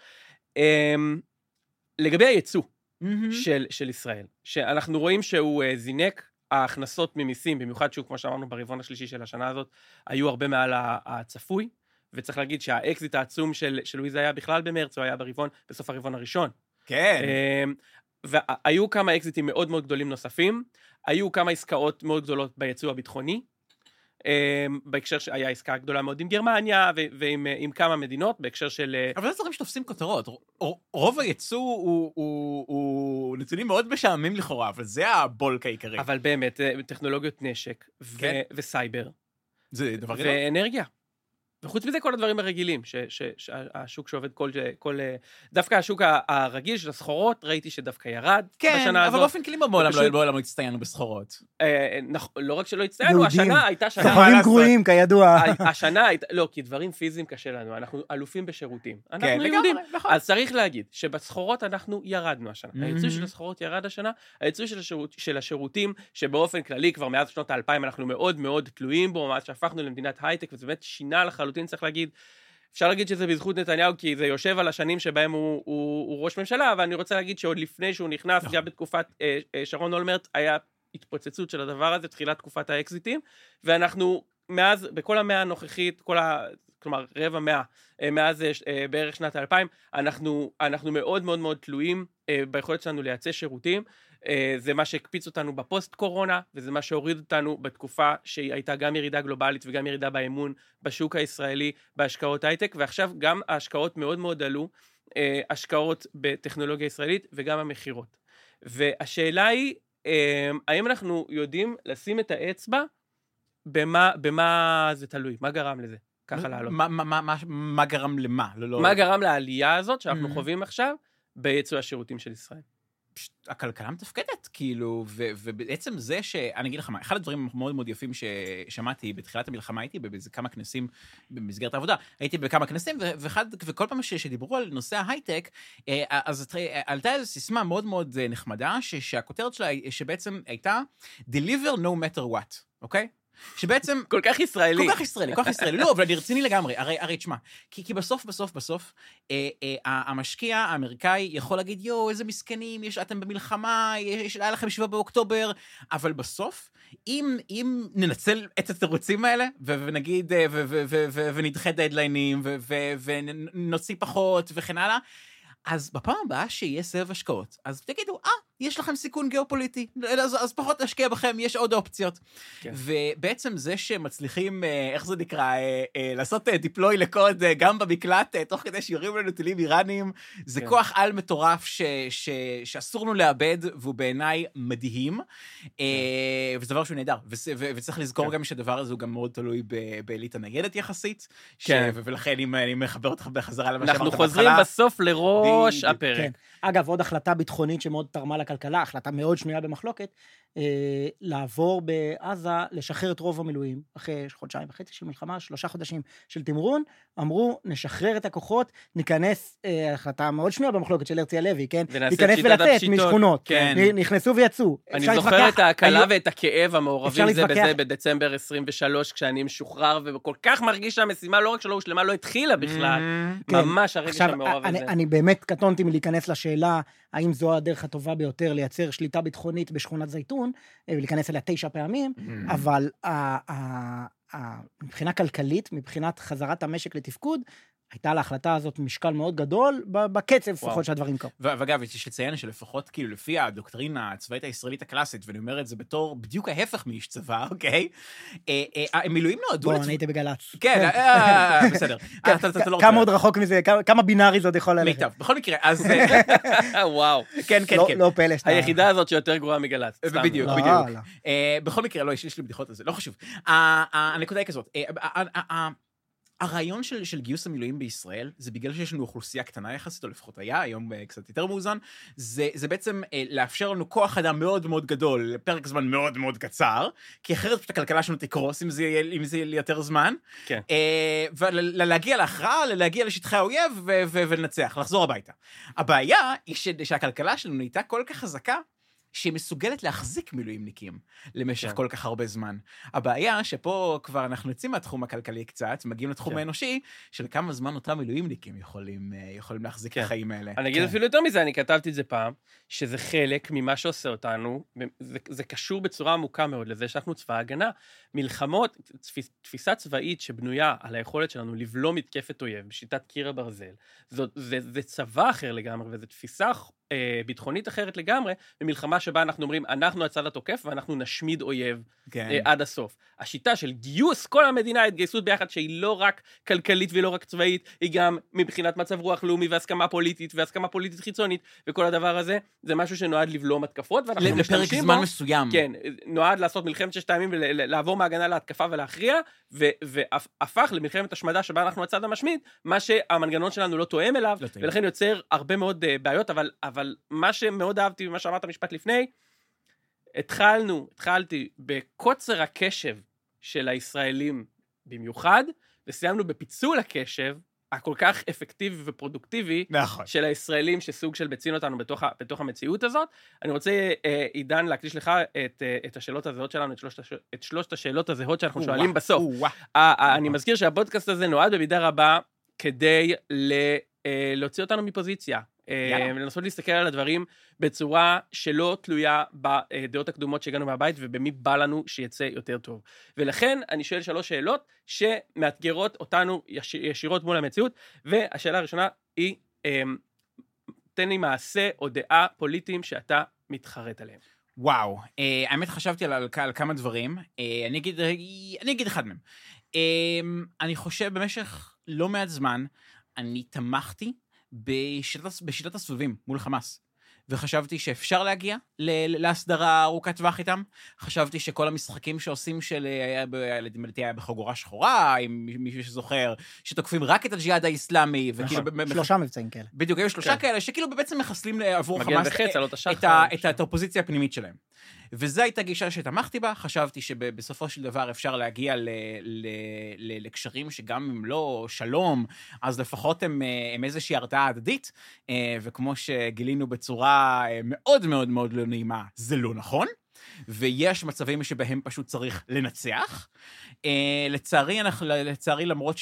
לגבי הייצוא של ישראל, שאנחנו רואים שהוא זינק, ההכנסות ממיסים, במיוחד שהוא, כמו שאמרנו, ברבעון השלישי של השנה הזאת, היו הרבה מעל הצפוי, וצריך להגיד שהאקזיט העצום של לואיז היה בכלל במרץ, הוא היה בסוף הרבעון הראשון. כן. והיו כמה אקזיטים מאוד מאוד גדולים נוספים, היו כמה עסקאות מאוד גדולות ביצוא הביטחוני, בהקשר שהיה עסקה גדולה מאוד עם גרמניה, ועם כמה מדינות, בהקשר של... אבל זה דברים שתופסים כותרות. רוב הייצוא הוא נתונים מאוד משעממים לכאורה, אבל זה הבולק העיקרי. אבל באמת, טכנולוגיות נשק וסייבר. זה דבר גדול. ואנרגיה. וחוץ מזה כל הדברים הרגילים, שהשוק שעובד דווקא השוק הרגיל של הסחורות, ראיתי שדווקא ירד בשנה הזאת. כן, אבל באופן כלים בעולם לא הצטיינו בסחורות. לא רק שלא הצטיינו, השנה הייתה שנה... סוחרים גרועים, כידוע. השנה הייתה... לא, כי דברים פיזיים קשה לנו, אנחנו אלופים בשירותים. אנחנו יהודים. אז צריך להגיד שבסחורות אנחנו ירדנו השנה. הייצוא של הסחורות ירד השנה, הייצוא של השירותים, שבאופן כללי כבר מאז שנות ה-2000 אנחנו מאוד מאוד תלויים בו, מאז שהפכנו למדינת הייטק, וזה באמת שינה לחלוטין, צריך להגיד, אפשר להגיד שזה בזכות נתניהו, כי זה יושב על השנים שבהם הוא ראש ממשלה, אבל אני רוצה להגיד שעוד לפני שהוא נכנס, גם בתקופת שרון אולמרט, היה התפוצצות של הדבר הזה, תחילת תקופת האקזיטים, ואנחנו מאז, בכל המאה הנוכחית, כלומר רבע מאה, מאז בערך שנת 2000, אנחנו מאוד מאוד מאוד תלויים ביכולת שלנו לייצא שירותים, זה מה שהקפיץ אותנו בפוסט קורונה, וזה מה שהוריד אותנו בתקופה שהייתה גם ירידה גלובלית וגם ירידה באמון בשוק הישראלי, בהשקעות הייטק, ועכשיו גם ההשקעות מאוד מאוד עלו, השקעות בטכנולוגיה ישראלית וגם המחירות. והשאלה היא, האם אנחנו יודעים לשים את האצבע, במה זה תלוי? מה גרם לזה? ככה לעלות. מה גרם למה? מה גרם לעלייה הזאת שאנחנו חווים עכשיו ביצוא השירותים של ישראל? הכלכלה מתפקדת, כאילו, ובעצם זה אני אגיד לך מה, אחד הדברים מאוד מאוד יפים ששמעתי בתחילת המלחמה, הייתי באיזה כמה כנסים במסגרת העבודה, הייתי בכמה כנסים, וכל פעם שדיברו על נושא ההייטק, אז עלתה איזו סיסמה מאוד מאוד נחמדה, שהכותרת שלה שבעצם הייתה, deliver no matter what, אוקיי? שבעצם... כל כך ישראלי. כל כך ישראלי. לא, אבל אני רציני לגמרי. הרי תשמע, כי בסוף, המשקיע האמריקאי יכול להגיד, איזה מסכנים, אתם במלחמה, היה לכם 7 באוקטובר, אבל בסוף, אם ננצל את התירוצים האלה, ונגיד, ונדחה דדליינים, ונוציא פחות, וכן הלאה, אז בפעם הבאה שיהיה סבב השקעות, אז תגידו, יש לכם סיכון גיאופוליטי, אז פחות להשקיע בכם, יש עוד אופציות. כן. ובעצם זה שמצליחים, איך זה נקרא, לעשות דיפלוי לקוד גם במקלט, תוך כדי שיורים לנו טילים איראנים, זה כן. כוח על מטורף שאסור לנו לאבד, והוא בעיניי מדהים, כן. וזה דבר שהוא נהדר, וצריך לזכור כן. גם שהדבר הזה הוא גם מאוד תלוי באליט הניידת יחסית, כן. ולכן אם אני מחבר אותך בחזרה למה שאמרת בהתחלה, אנחנו חוזרים בסוף לראש הפרק. כן. אגב, עוד החלטה ביטחונית שמאוד תרמה לכלכלה, החלטה מאוד שנויה במחלוקת, לעבור בעזה, לשחרר את רוב המילואים, אחרי 1.5 חודשים של מלחמה, 3 חודשים של תמרון, אמרו, נשחרר את הכוחות, ניכנס, החלטה מאוד שנויה במחלוקת של הרצי הלוי, כן? ניכנס ולצאת משכונות, כן. נכנסו ויצאו. אני זוכר את ההקלה ואת הכאב המעורבים זה בזה בדצמבר 23, כשאני משוחרר, וכל כך מרגיש שהמשימה לא רק שלא הושלמה, לא התחילה בכלל, ממש הרגש המעורב הזה. אני באמת קטונתי מלהיכנס לשאלה, האם זו הדרך הטובה ביותר לייצר שליטה ביטחונית בשכונת זייתון, ולהיכנס אליה 9 פעמים, אבל מבחינה כלכלית, מבחינת חזרת המשק לתפקוד, הייתה להחלטה הזאת משקל מאוד גדול, בקצב לפחות שהדברים קרו. ואגב, יש לציין שלפחות כאילו לפי הדוקטרינה הצבאית הישראלית הקלאסית, ואני אומר את זה בתור בדיוק ההפך מאיש צבא, אוקיי? המילואים נועדו... בוא, אני הייתי בגלץ. כן, בסדר. כמה עוד רחוק מזה, כמה בינארי זאת יכול ללכת. מיטב, בכל מקרה, אז... וואו. כן. לא פלא. היחידה הזאת שיותר גרועה מגלץ. בדיוק. בכל מקרה, לא, יש לי בדיחות על זה, לא חשוב. הנקודה היא כזאת, הרעיון של גיוס המילואים בישראל, זה בגלל שיש לנו אוכלוסייה קטנה יחסית, או לפחות היה, היום קצת יותר מאוזן, זה בעצם לאפשר לנו כוח אדם מאוד מאוד גדול, לפרק זמן מאוד מאוד קצר, כי אחרת פשוט הכלכלה שלנו תקרוס, אם זה יהיה לי יותר זמן, כן. ולהגיע להכרעה, להגיע לשטחי האויב, ולנצח, לחזור הביתה. הבעיה היא שהכלכלה שלנו נהייתה כל כך חזקה, שהיא מסוגלת להחזיק מילואימניקים למשך כל כך הרבה זמן. הבעיה שפה כבר אנחנו יוצאים מהתחום הכלכלי קצת, מגיעים לתחום האנושי, של כמה זמן אותם מילואימניקים יכולים להחזיק את החיים האלה. אני אגיד אפילו יותר מזה, אני כתבתי את זה פעם, שזה חלק ממה שעושה אותנו, זה קשור בצורה עמוקה מאוד לזה שאנחנו צבא הגנה. מלחמות, תפיסה צבאית שבנויה על היכולת שלנו לבלום מתקפת אויב, בשיטת קיר הברזל, זה צבא אחר לגמרי, וזו תפיסה ביטחונית אחרת לגמרי, במלחמה שבה אנחנו אומרים, אנחנו הצד התוקף, ואנחנו נשמיד אויב עד הסוף. השיטה של גיוס כל המדינה, התגייסות ביחד, שהיא לא רק כלכלית ולא רק צבאית, היא גם מבחינת מצב רוח לאומי והסכמה פוליטית, והסכמה פוליטית חיצונית, וכל הדבר הזה, זה משהו שנועד לבלום התקפות, ואנחנו לפרק זמן מסוים. כן, נועד לעשות מלחמת 6 הימים, ולעבור מהגנה להתקפה ולהכריע, והפך למלחמת השמדה שבה אנחנו הצד המשמיד, מה שהמנגנון שלנו לא תואם אליו, ולכן יוצר הרבה מאוד בעיות, אבל מה שמאוד אהבתי ומה שאמרת משפט לפני, התחלתי בקוצר הקשב של הישראלים במיוחד, וסיימנו בפיצול הקשב, הכל כך אפקטיבי ופרודוקטיבי, של הישראלים שסוג של בצין אותנו בתוך המציאות הזאת. אני רוצה, עידן, להקדיש לך את השאלות הזהות שלנו, את שלושת השאלות הזהות שאנחנו שואלים בסוף. אני מזכיר שהפודקאסט הזה נועד במידה רבה, כדי להוציא אותנו מפוזיציה, לנסות להסתכל על הדברים בצורה שלא תלויה בדעות הקדומות שהגענו מהבית, ובמי בא לנו שיצא יותר טוב. ולכן אני שואל 3 שאלות שמאתגרות אותנו ישירות מול המציאות, והשאלה הראשונה היא, תן לי מעשה או דעה פוליטיים שאתה מתחרט עליהם. וואו, האמת חשבתי על כמה דברים, אני אגיד אחד מהם. אני חושב במשך לא מעט זמן, אני תמכתי בשיטת הסבבים מול חמאס, וחשבתי שאפשר להגיע להסדרה ארוכת טווח איתם, חשבתי שכל המשחקים שעושים היה בחגורה שחורה, עם מישהו שזוכר, שתוקפים רק את הג'יהאד האסלאמי, 3 מבצעים כאלה. בדיוק, היו 3 כאלה, שכאילו בעצם מחסלים עבור חמאס את האופוזיציה הפנימית שלהם. וזו הייתה גישה שתמכתי בה, חשבתי שבסופו של דבר אפשר להגיע לקשרים שגם אם לא שלום, אז לפחות הם איזושהי הרתעה הדדית, וכמו שגילינו בצורה מאוד מאוד מאוד לא נעימה, זה לא נכון, ויש מצבים שבהם פשוט צריך לנצח. לצערי, למרות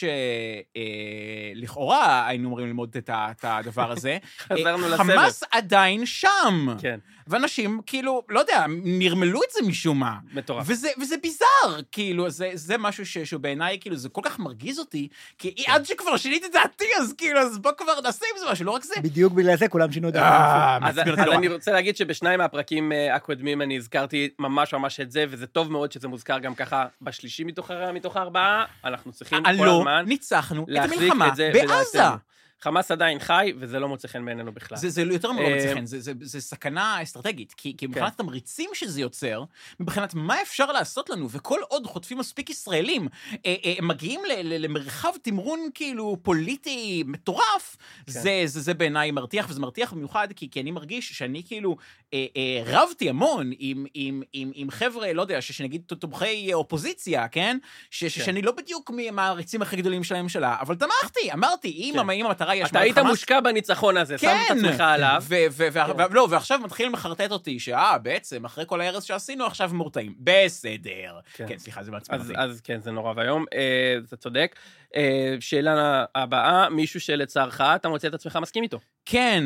שלכאורה היינו אומרים ללמוד את הדבר הזה, חמאס עדיין שם. כן. ואנשים, כאילו, לא יודע, נרמלו את זה משום מה. מטורף. וזה ביזר, כאילו, זה משהו שבעיניי, כאילו, זה כל כך מרגיז אותי, כי עד שכבר שינית את דעתי, אז כאילו, אז בוא כבר נעשה עם זה משהו, לא רק זה. בדיוק בגלל זה כולם שינו את דעתי. אז אני רוצה להגיד שבשניים מהפרקים הקודמים אני הזכרתי ממש את זה, וזה טוב מאוד שזה מוזכר גם ככה בשלישי מתוך 4, אנחנו צריכים כל הזמן ניצחנו את המלחמה בעזה. חמאס עדיין חי, וזה לא מוצא חן בעינינו בכלל. זה יותר לא מוצא חן, זה סכנה אסטרטגית, כי מבחינת התמריצים שזה יוצר, מבחינת מה אפשר לעשות לנו, וכל עוד חוטפים מספיק ישראלים, מגיעים למרחב תמרון כאילו פוליטי מטורף, זה בעיניי מרתיח, וזה מרתיח במיוחד, כי אני מרגיש שאני כאילו רבתי המון עם חבר'ה, לא יודע, שנגיד תומכי אופוזיציה, כן? שאני לא בדיוק מהעריצים הכי גדולים של הממשלה, אבל תמכתי, אמרתי, אם המטרה אתה היית מושקע בניצחון הזה, שם את עצמך עליו. לא, ועכשיו מתחילים לחרטט אותי, בעצם, אחרי כל ההרס שעשינו, עכשיו מורתעים. בסדר. כן, סליחה, זה מעצבן אותי. אז כן, זה נורא והיום, אתה צודק. שאלה הבאה, מישהו שלצערך, אתה מוצא את עצמך מסכים איתו. כן,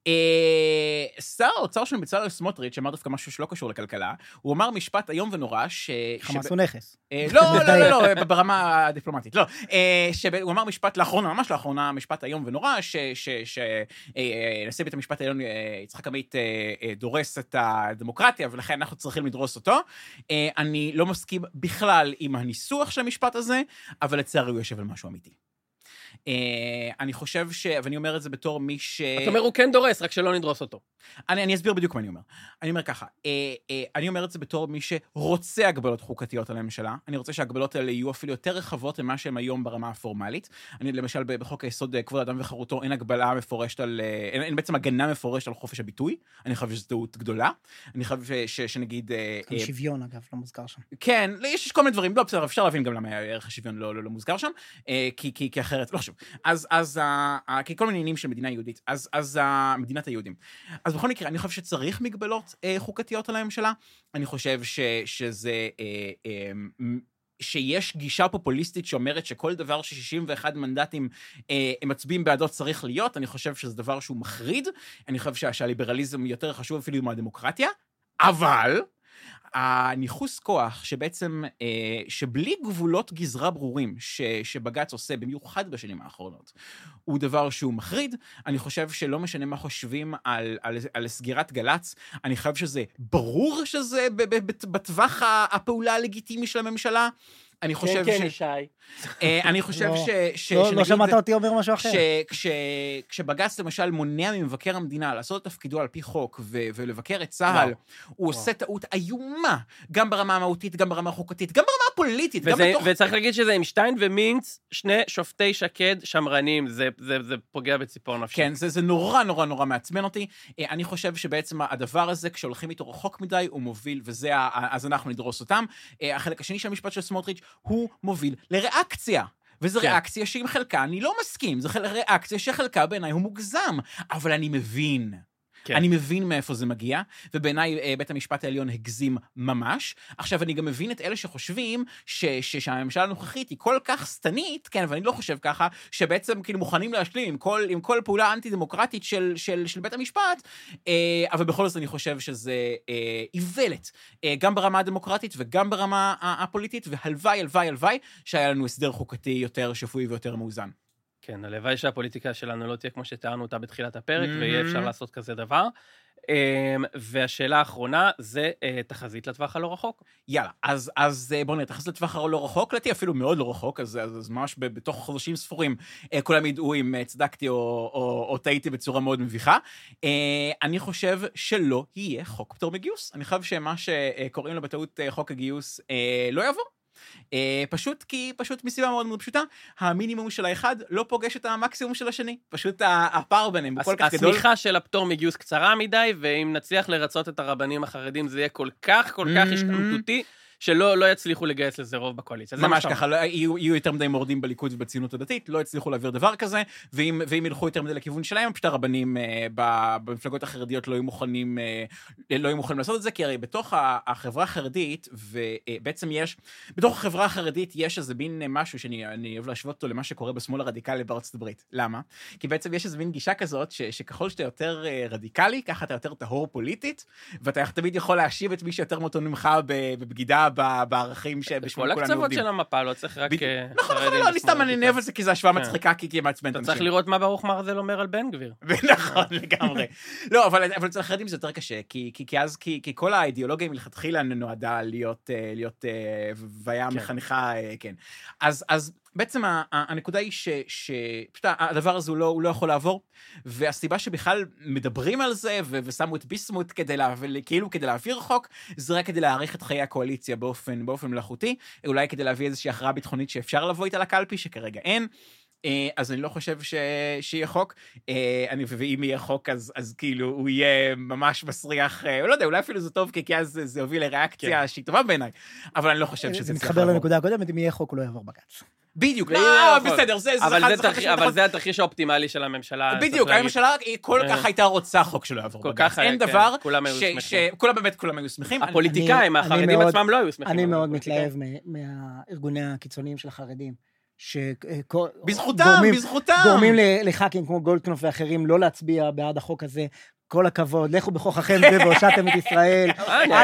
שר האוצר של בצלאל סמוטריץ' אמר דווקא משהו שלא קשור לכלכלה, הוא אמר משפט איום ונורא חמאס הוא נכס. לא, ברמה הדיפלומטית, לא. הוא אמר משפט לאחרונה, ממש לאחרונה, משפט איום ונורא, שנשיא בית המשפט העליון יצחק עמית דורס את הדמוקרטיה, ולכן אנחנו צריכים לדרוס אותו. אני לא מסכים בכלל עם הניסוח של המשפט הזה, אבל לצערי הוא יושב על משהו אמיתי. אני חושב ואני אומר את זה בתור מי אתה אומר, הוא כן דורס, רק שלא נדרוס אותו. אני אסביר בדיוק מה אני אומר. אני אומר ככה, אני אומר את זה בתור מי שרוצה הגבלות חוקתיות על הממשלה, אני רוצה שהגבלות האלה יהיו אפילו יותר רחבות ממה שהן היום ברמה הפורמלית. אני למשל בחוק היסוד כבוד האדם וחירותו, אין הגבלה מפורשת אין בעצם הגנה מפורשת על חופש הביטוי, אני חושב שזו טעות גדולה, אני חושב שנגיד... שוויון אגב, לא מוזכר שם. כן, יש כל מיני דברים, לא בסדר, אפשר להבין גם למה ערך השוויון לא מוזכר שם, כי אחרת, לא חשוב. אז כי כל מיני עניינים של מדינה יהודית, אז מדינת היהודים. אז בכל מקרה, אני חושב שצריך מגבלות חוקתיות על הממשלה, אני חושב שיש גישה פופוליסטית שאומרת שכל דבר ש61 מנדטים הם מצביעים בעדו צריך להיות, אני חושב שזה דבר שהוא מחריד, אני חושב שהליברליזם יותר חשוב אפילו מהדמוקרטיה, אבל הניחוס כוח שבעצם, שבלי גבולות גזרה ברורים שבג"ץ עושה, במיוחד בשנים האחרונות, הוא דבר שהוא מחריד. אני חושב שלא משנה מה חושבים על סגירת גל"צ, אני חושב שזה ברור שזה בטווח הפעולה הלגיטימי של הממשלה. אני חושב כן, ישי. אני חושב לא שמעת אותי אומר משהו אחר. כשבג"ץ למשל מונע ממבקר המדינה לעשות את תפקידו על פי חוק ולבקר את צה"ל, הוא עושה טעות איומה, גם ברמה המהותית, גם ברמה החוקתית, גם ברמה הפוליטית. וצריך להגיד שזה עם שטיין ומינץ, שני שופטי שקד שמרנים, זה פוגע בציפור נפשי. כן, זה נורא נורא נורא מעצבן אותי. אני חושב שבעצם הדבר הזה, כשהולכים איתו רחוק מדי, הוא מוביל, אז אנחנו נדרוס אותם. החלק השני של המשפט של סמוטריץ' הוא מוביל לריאקציה. וזו ריאקציה שעם חלקה אני לא מסכים, זו ריאקציה שחלקה בעיניי הוא מוגזם, אבל אני מבין. כן. אני מבין מאיפה זה מגיע, ובעיניי בית המשפט העליון הגזים ממש. עכשיו, אני גם מבין את אלה שחושבים שהממשלה הנוכחית היא כל כך סתנית, כן, ואני לא חושב ככה, שבעצם כאילו מוכנים להשלים עם כל פעולה אנטי-דמוקרטית של בית המשפט, אבל בכל זאת אני חושב שזה איוולת, גם ברמה הדמוקרטית וגם ברמה הפוליטית, והלוואי שהיה לנו הסדר חוקתי יותר שפוי ויותר מאוזן. כן, הלוואי שהפוליטיקה שלנו לא תהיה כמו שתיארנו אותה בתחילת הפרק, ויהיה אפשר לעשות כזה דבר. והשאלה האחרונה זה תחזית לטווח הלא רחוק. יאללה, אז בואו נראה, תחזית לטווח הלא רחוק, לדעתי אפילו מאוד לא רחוק, אז ממש בתוך חודשים ספורים, כולם ידעו אם צדקתי או טעיתי בצורה מאוד מביכה. אני חושב שלא יהיה חוק פטור מגיוס. אני חושב שמה שקוראים לו בטעות חוק הגיוס לא יעבור. פשוט מסיבה מאוד מאוד פשוטה, המינימום של האחד לא פוגש את המקסימום של השני, פשוט הפער ביניהם הוא כל כך גדול. הסמיכה של הפטור מגיוס קצרה מדי, ואם נצליח לרצות את הרבנים החרדים, זה יהיה כל כך השתמטותי, שלא יצליחו לגייס לזה רוב בקואליציה. ממש ככה, יהיו יותר מדי מורדים בליכוד ובציונות הדתית, לא יצליחו להעביר דבר כזה, ואם ילכו יותר מדי לכיוון שלהם, פשוט הרבנים במפלגות החרדיות לא יהיו מוכנים לעשות את זה, כי הרי בתוך החברה החרדית, ובעצם בתוך החברה החרדית יש איזה מין משהו שאני אוהב להשוות אותו למה שקורה בשמאל הרדיקלי בארצות הברית. למה? כי בעצם יש איזה מין גישה כזאת, שככל שאתה יותר רדיקלי, ככה אתה יותר טהור פוליטית, ואתה תמיד יכול להשיב את מי שיותר מתון ממך בבגידה בערכים שבשמאל כולנו עובדים. כל הקצוות של המפה, לא צריך רק... נכון, לא, אני סתם אני נאהב על זה, כי זה השוואה מצחיקה, כי היא מעצבנת אנשים. אתה צריך לראות מה ברוך מרזל אומר על בן גביר. נכון, לגמרי. לא, אבל אצל החרדים זה יותר קשה, כי כל האידיאולוגיה מלכתחילה נועדה להיות והיה מחנכה, כן. אז בעצם הנקודה היא שפשוט הדבר הזה הוא לא יכול לעבור, והסיבה שבכלל מדברים על זה, ושמו את ביסמוט כאילו כדי להעביר חוק, זה רק כדי להאריך את חיי הקואליציה באופן מלאכותי, אולי כדי להביא איזושהי הכרעה ביטחונית שאפשר לבוא איתה לקלפי, שכרגע אין. אז אני לא חושב שיהיה חוק, ואם יהיה חוק אז כאילו הוא יהיה ממש מסריח, לא יודע, אולי אפילו זה טוב, כי אז זה הוביל לריאקציה שהיא טובה בעיניי, אבל אני לא חושב שזה זה מתחבר לנקודה הקודמת, אם יהיה חוק הוא לא יעבור בג"ץ. בדיוק, בסדר, אבל זה התרחיש האופטימלי של הממשלה. בדיוק, הממשלה כל כך הייתה רוצה חוק שלא יעבור בג"ץ. אין דבר כולם היו שמחים. הפוליטיקאים, החרדים עצמם לא היו שמחים. אני מאוד מתלהב מהארגוני הקיצוניים של החרדים. בזכותם גורמים לח"כים כמו גולדקנופ ואחרים לא להצביע בעד החוק הזה. כל הכבוד, לכו בכוחכם והושעתם את ישראל, אל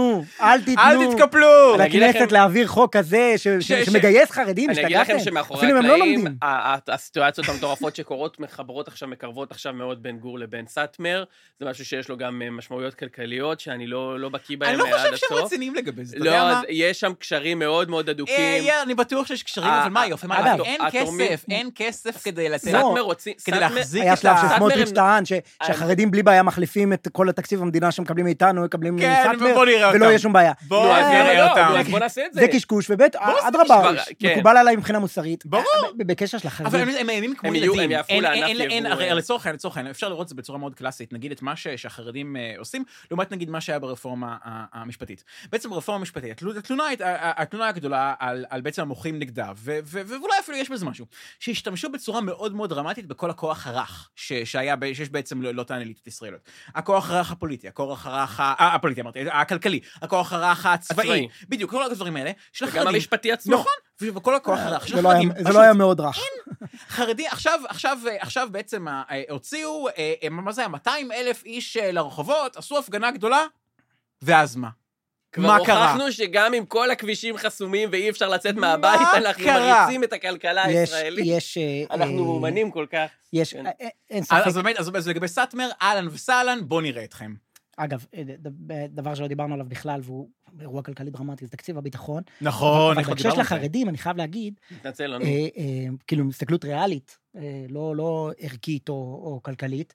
תתקפלו לכנסת להעביר חוק כזה שמגייס חרדים, אני אגיד לכם שמאחורי הקלעים, הסיטואציות המטורפות שקורות מקרבות עכשיו מאוד בין גור לבין סאטמר, זה משהו שיש לו גם משמעויות כלכליות, שאני לא בקיא בהם עד הסוף. אני לא חושב שהם רציניים לגבי זה, לא, יש שם קשרים מאוד מאוד אדוקים. אני בטוח שיש קשרים, אבל מה יופי, אין כסף כדי להחזיק היה שלב שסמוטריץ' טען שהחרדים בלי בעיה מחליפים את כל התקציב המדינה שמקבלים מאיתנו, מקבלים מסאטמר, ולא יהיה שום בעיה. בוא נעשה את זה. זה קשקוש, ובית, אדרבה, מקובל עליי מבחינה מוסרית. ברור. בקשר של החרדים. אבל הם הימים כמו ילדים. הם יהפכו לענף יבוא. לצורך העניין, אפשר לראות את זה בצורה מאוד קלאסית, נגיד את מה שהחרדים עושים, לעומת נגיד מה שהיה ברפורמה המשפטית. בעצם ברפורמה המשפטית, התלונה הגדולה על בעצם המוחים נגדה, ואולי אפילו יש בזה משהו, שהשתמשו בצורה מאוד מאוד דרמטית בכל הכוח הרך, שיש בעצם לא תענה לי את ישראל. הכוח הרך הפוליטי, הכוח הרך הפוליטי, אמרתי, הכלכלי, הכוח הרך הצבאי, בדיוק, כל הדברים האלה, של החרדים. וגם המשפטי עצמו. נכון, וכל הכוח הרך של החרדים. זה לא היה מאוד רך. חרדי, עכשיו בעצם הוציאו, מה זה היה, 200,000 איש לרחובות, עשו הפגנה גדולה, ואז מה? מה קרה? הוכחנו שגם עם כל הכבישים חסומים ואי אפשר לצאת מהבית, אנחנו מריצים את הכלכלה הישראלית. אנחנו מאומנים כל כך. אין ספק. אז לגבי סאטמר, אהלן וסהלן, בוא נראה אתכם. אגב, דבר שלא דיברנו עליו בכלל, והוא אירוע כלכלי דרמטי, זה תקציב הביטחון. נכון. אבל בהקשר של החרדים, אני חייב להגיד, נתנצל לנו. כאילו, הסתכלות ריאלית, לא ערכית או כלכלית,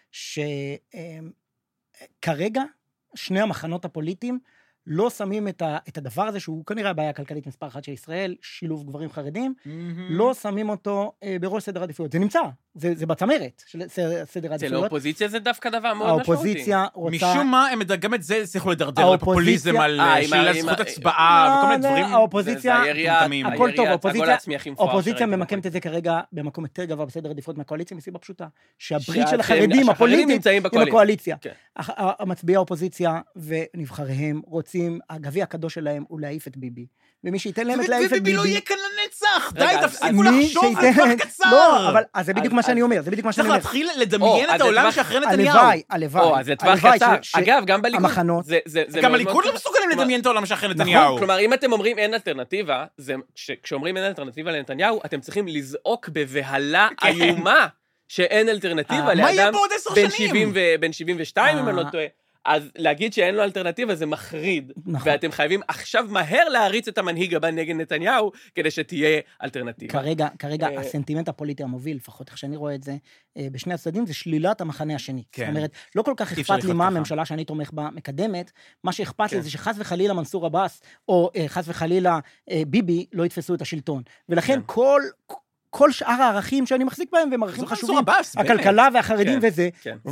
שכרגע שני המחנות הפוליטיים לא שמים את הדבר הזה, שהוא כנראה הבעיה הכלכלית מספר אחת של ישראל, שילוב גברים חרדים, לא שמים אותו בראש סדר עדיפויות. זה נמצא, זה בצמרת של סדר עדיפויות. אצל האופוזיציה זה דווקא דבר מאוד משמעותי. האופוזיציה רוצה... משום מה, גם את זה צריכו לדרדר לפופוליזם על שלילת זכות הצבעה, וכל מיני דברים. האופוזיציה, הכל טוב, האופוזיציה ממקמת את זה כרגע במקום יותר גבוה בסדר עדיפויות מהקואליציה, מסיבה פשוטה, שהברית של החרדים הפוליטיים עם הקואליציה. המצביעי האופוזיציה ונבחריהם רוצים, הגביע הקדוש שלהם הוא להעיף את ביבי. ומי שייתן להם את להעיף את ביבי... וביבי לא יהיה כאן לנצח! די, תפסיקו לחשוב על טווח קצר! לא, אבל זה בדיוק מה שאני אומר, זה בדיוק מה שאני אומר. צריך להתחיל לדמיין את העולם שאחרי נתניהו. הלוואי. זה טווח קצר. אגב, גם בליכוד. המחנות. גם הליכוד לא מסוגלים לדמיין את העולם שאחרי נתניהו. כלומר, אם אתם אומרים אין אלטרנטיבה, כשאומרים אין אלטרנטיבה לנתניהו, אתם צריכים לזעוק בבהלה איומה שאין אלטרנטיבה לאדם בן 72, אם אני לא טועה. אז להגיד שאין לו אלטרנטיבה זה מחריד, ואתם חייבים עכשיו מהר להריץ את המנהיג הבא נגד נתניהו, כדי שתהיה אלטרנטיבה. כרגע הסנטימנט הפוליטי המוביל, לפחות איך שאני רואה את זה, בשני הצדדים, זה שלילת המחנה השני. זאת אומרת, לא כל כך אכפת לי מה הממשלה שאני תומך בה מקדמת, מה שאכפת לי זה שחס וחלילה מנסור עבאס, או חס וחלילה ביבי, לא יתפסו את השלטון. ולכן כל שאר הערכים שאני מחזיק בהם, והם ערכים חשובים, הכלכלה והחרדים וזה,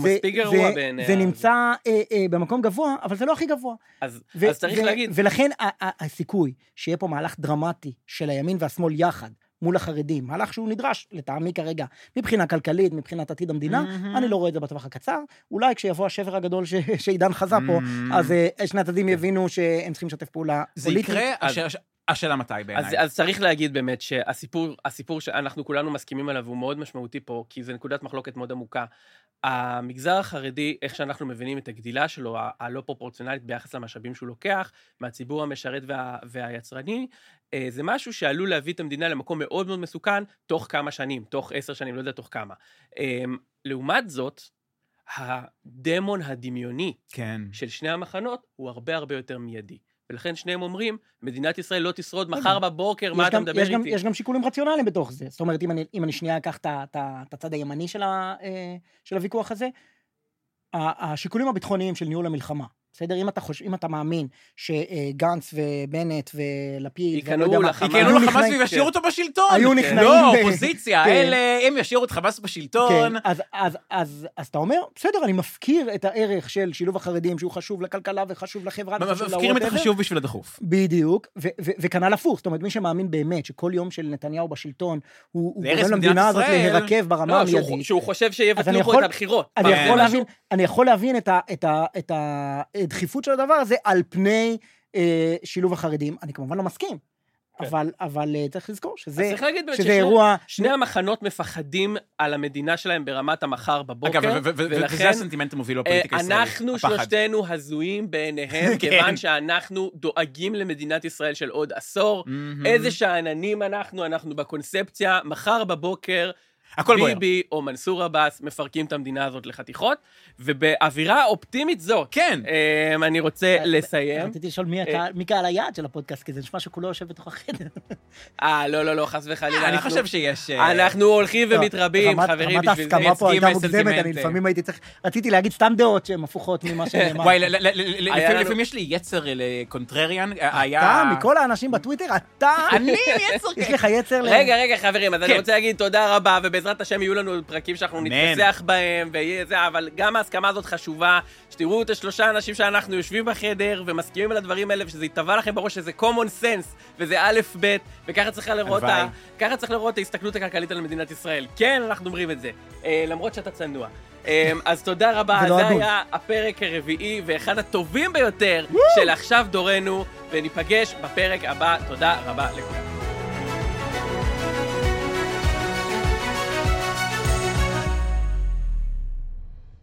זה נמצא במקום גבוה, אבל זה לא הכי גבוה. אז צריך להגיד. ולכן הסיכוי שיהיה פה מהלך דרמטי של הימין והשמאל יחד, מול החרדים, מהלך שהוא נדרש לטעמי כרגע, מבחינה כלכלית, מבחינת עתיד המדינה, אני לא רואה את זה בטווח הקצר, אולי כשיבוא השבר הגדול שעידן חזה פה, אז שני הצדדים יבינו שהם צריכים לשתף פעולה פוליטית. זה יקרה, השאלה מתי בעיניי. אז צריך להגיד באמת שהסיפור שאנחנו כולנו מסכימים עליו הוא מאוד משמעותי פה, כי זה נקודת מחלוקת מאוד עמוקה. המגזר החרדי, איך שאנחנו מבינים את הגדילה שלו, הלא פרופורציונלית ביחס למשאבים שהוא לוקח, מהציבור המשרת והיצרני, זה משהו שעלול להביא את המדינה למקום מאוד מאוד מסוכן, תוך כמה שנים, תוך 10 שנים, לא יודע תוך כמה. לעומת זאת, הדמון הדמיוני של שני המחנות הוא הרבה הרבה יותר מיידי. ולכן שניהם אומרים, מדינת ישראל לא תשרוד מחר בבוקר, מה אתה מדבר איתי? יש גם שיקולים רציונליים בתוך זה. זאת אומרת, אם אני שנייה אקח את הצד הימני של הוויכוח הזה, השיקולים הביטחוניים של ניהול המלחמה, בסדר? אם אתה מאמין שגנץ ובנט ולפיד, יקנו לחמאס וישאירו אותו בשלטון. היו נכנעים. לא, אופוזיציה, אלה, הם ישאירו את חמאס בשלטון. אז אתה אומר, בסדר, אני מפקיר את הערך של שילוב החרדים, שהוא חשוב לכלכלה וחשוב לחברה. מפקירים את החשוב בשביל הדחוף. בדיוק, וכנ"ל הפוך, זאת אומרת, מי שמאמין באמת שכל יום של נתניהו בשלטון, הוא גורם למדינה הזאת להירקב ברמה המיידית. שהוא חושב שיבטלו פה את הבחירות. אני יכול להבין את הדחיפות של הדבר הזה על פני שילוב החרדים. אני כמובן לא מסכים, אבל צריך לזכור שזה אירוע... שני המחנות מפחדים על המדינה שלהם ברמת המחר בבוקר. אגב, וזה הסנטימנט המוביל בפוליטיקה הישראלית. אנחנו שלושתנו הזויים בעיניהם, כיוון שאנחנו דואגים למדינת ישראל של עוד עשור. איזה שעננים אנחנו בקונספציה, מחר בבוקר, ביבי או מנסור עבאס מפרקים את המדינה הזאת לחתיכות, ובאווירה אופטימית זו, כן. אני רוצה לסיים. רציתי לשאול מי קהל היעד של הפודקאסט, כי זה נשמע שכולו יושב בתוך החדר. לא, חס וחלילה. אני חושב שיש... אנחנו הולכים ומתרבים, חברים, בשביל זה. רמת ההסכמה פה הייתה מוקדמת, אני לפעמים רציתי להגיד סתם דעות שהן הפוכות ממה שנאמר. וואי, לפעמים יש לי יצר לקונטרריאן. אתה, מכל האנשים בטוויטר, אתה... אני יצר. יש לך יצר... רגע, חברים, אז אני רוצה להגיד תודה רבה, ובעזרת השם יהיו לנו פרקים שאנחנו נתפסח בהם, ויהיה זה, אבל גם ההסכמה הזאת חשובה, שתראו את השלושה אנשים שאנחנו יושבים בחדר, ומסכימים על הדברים האלה, ושזה יתבע לכם בראש שזה common sense, וזה א' ב', וככה צריך לראות את ההסתכלות הכלכלית על מדינת ישראל. כן, אנחנו אומרים את זה, למרות שאתה צנוע. אז תודה רבה, זה היה הפרק הרביעי, ואחד הטובים ביותר של עכשיו דורנו, וניפגש בפרק הבא. תודה רבה לכולם.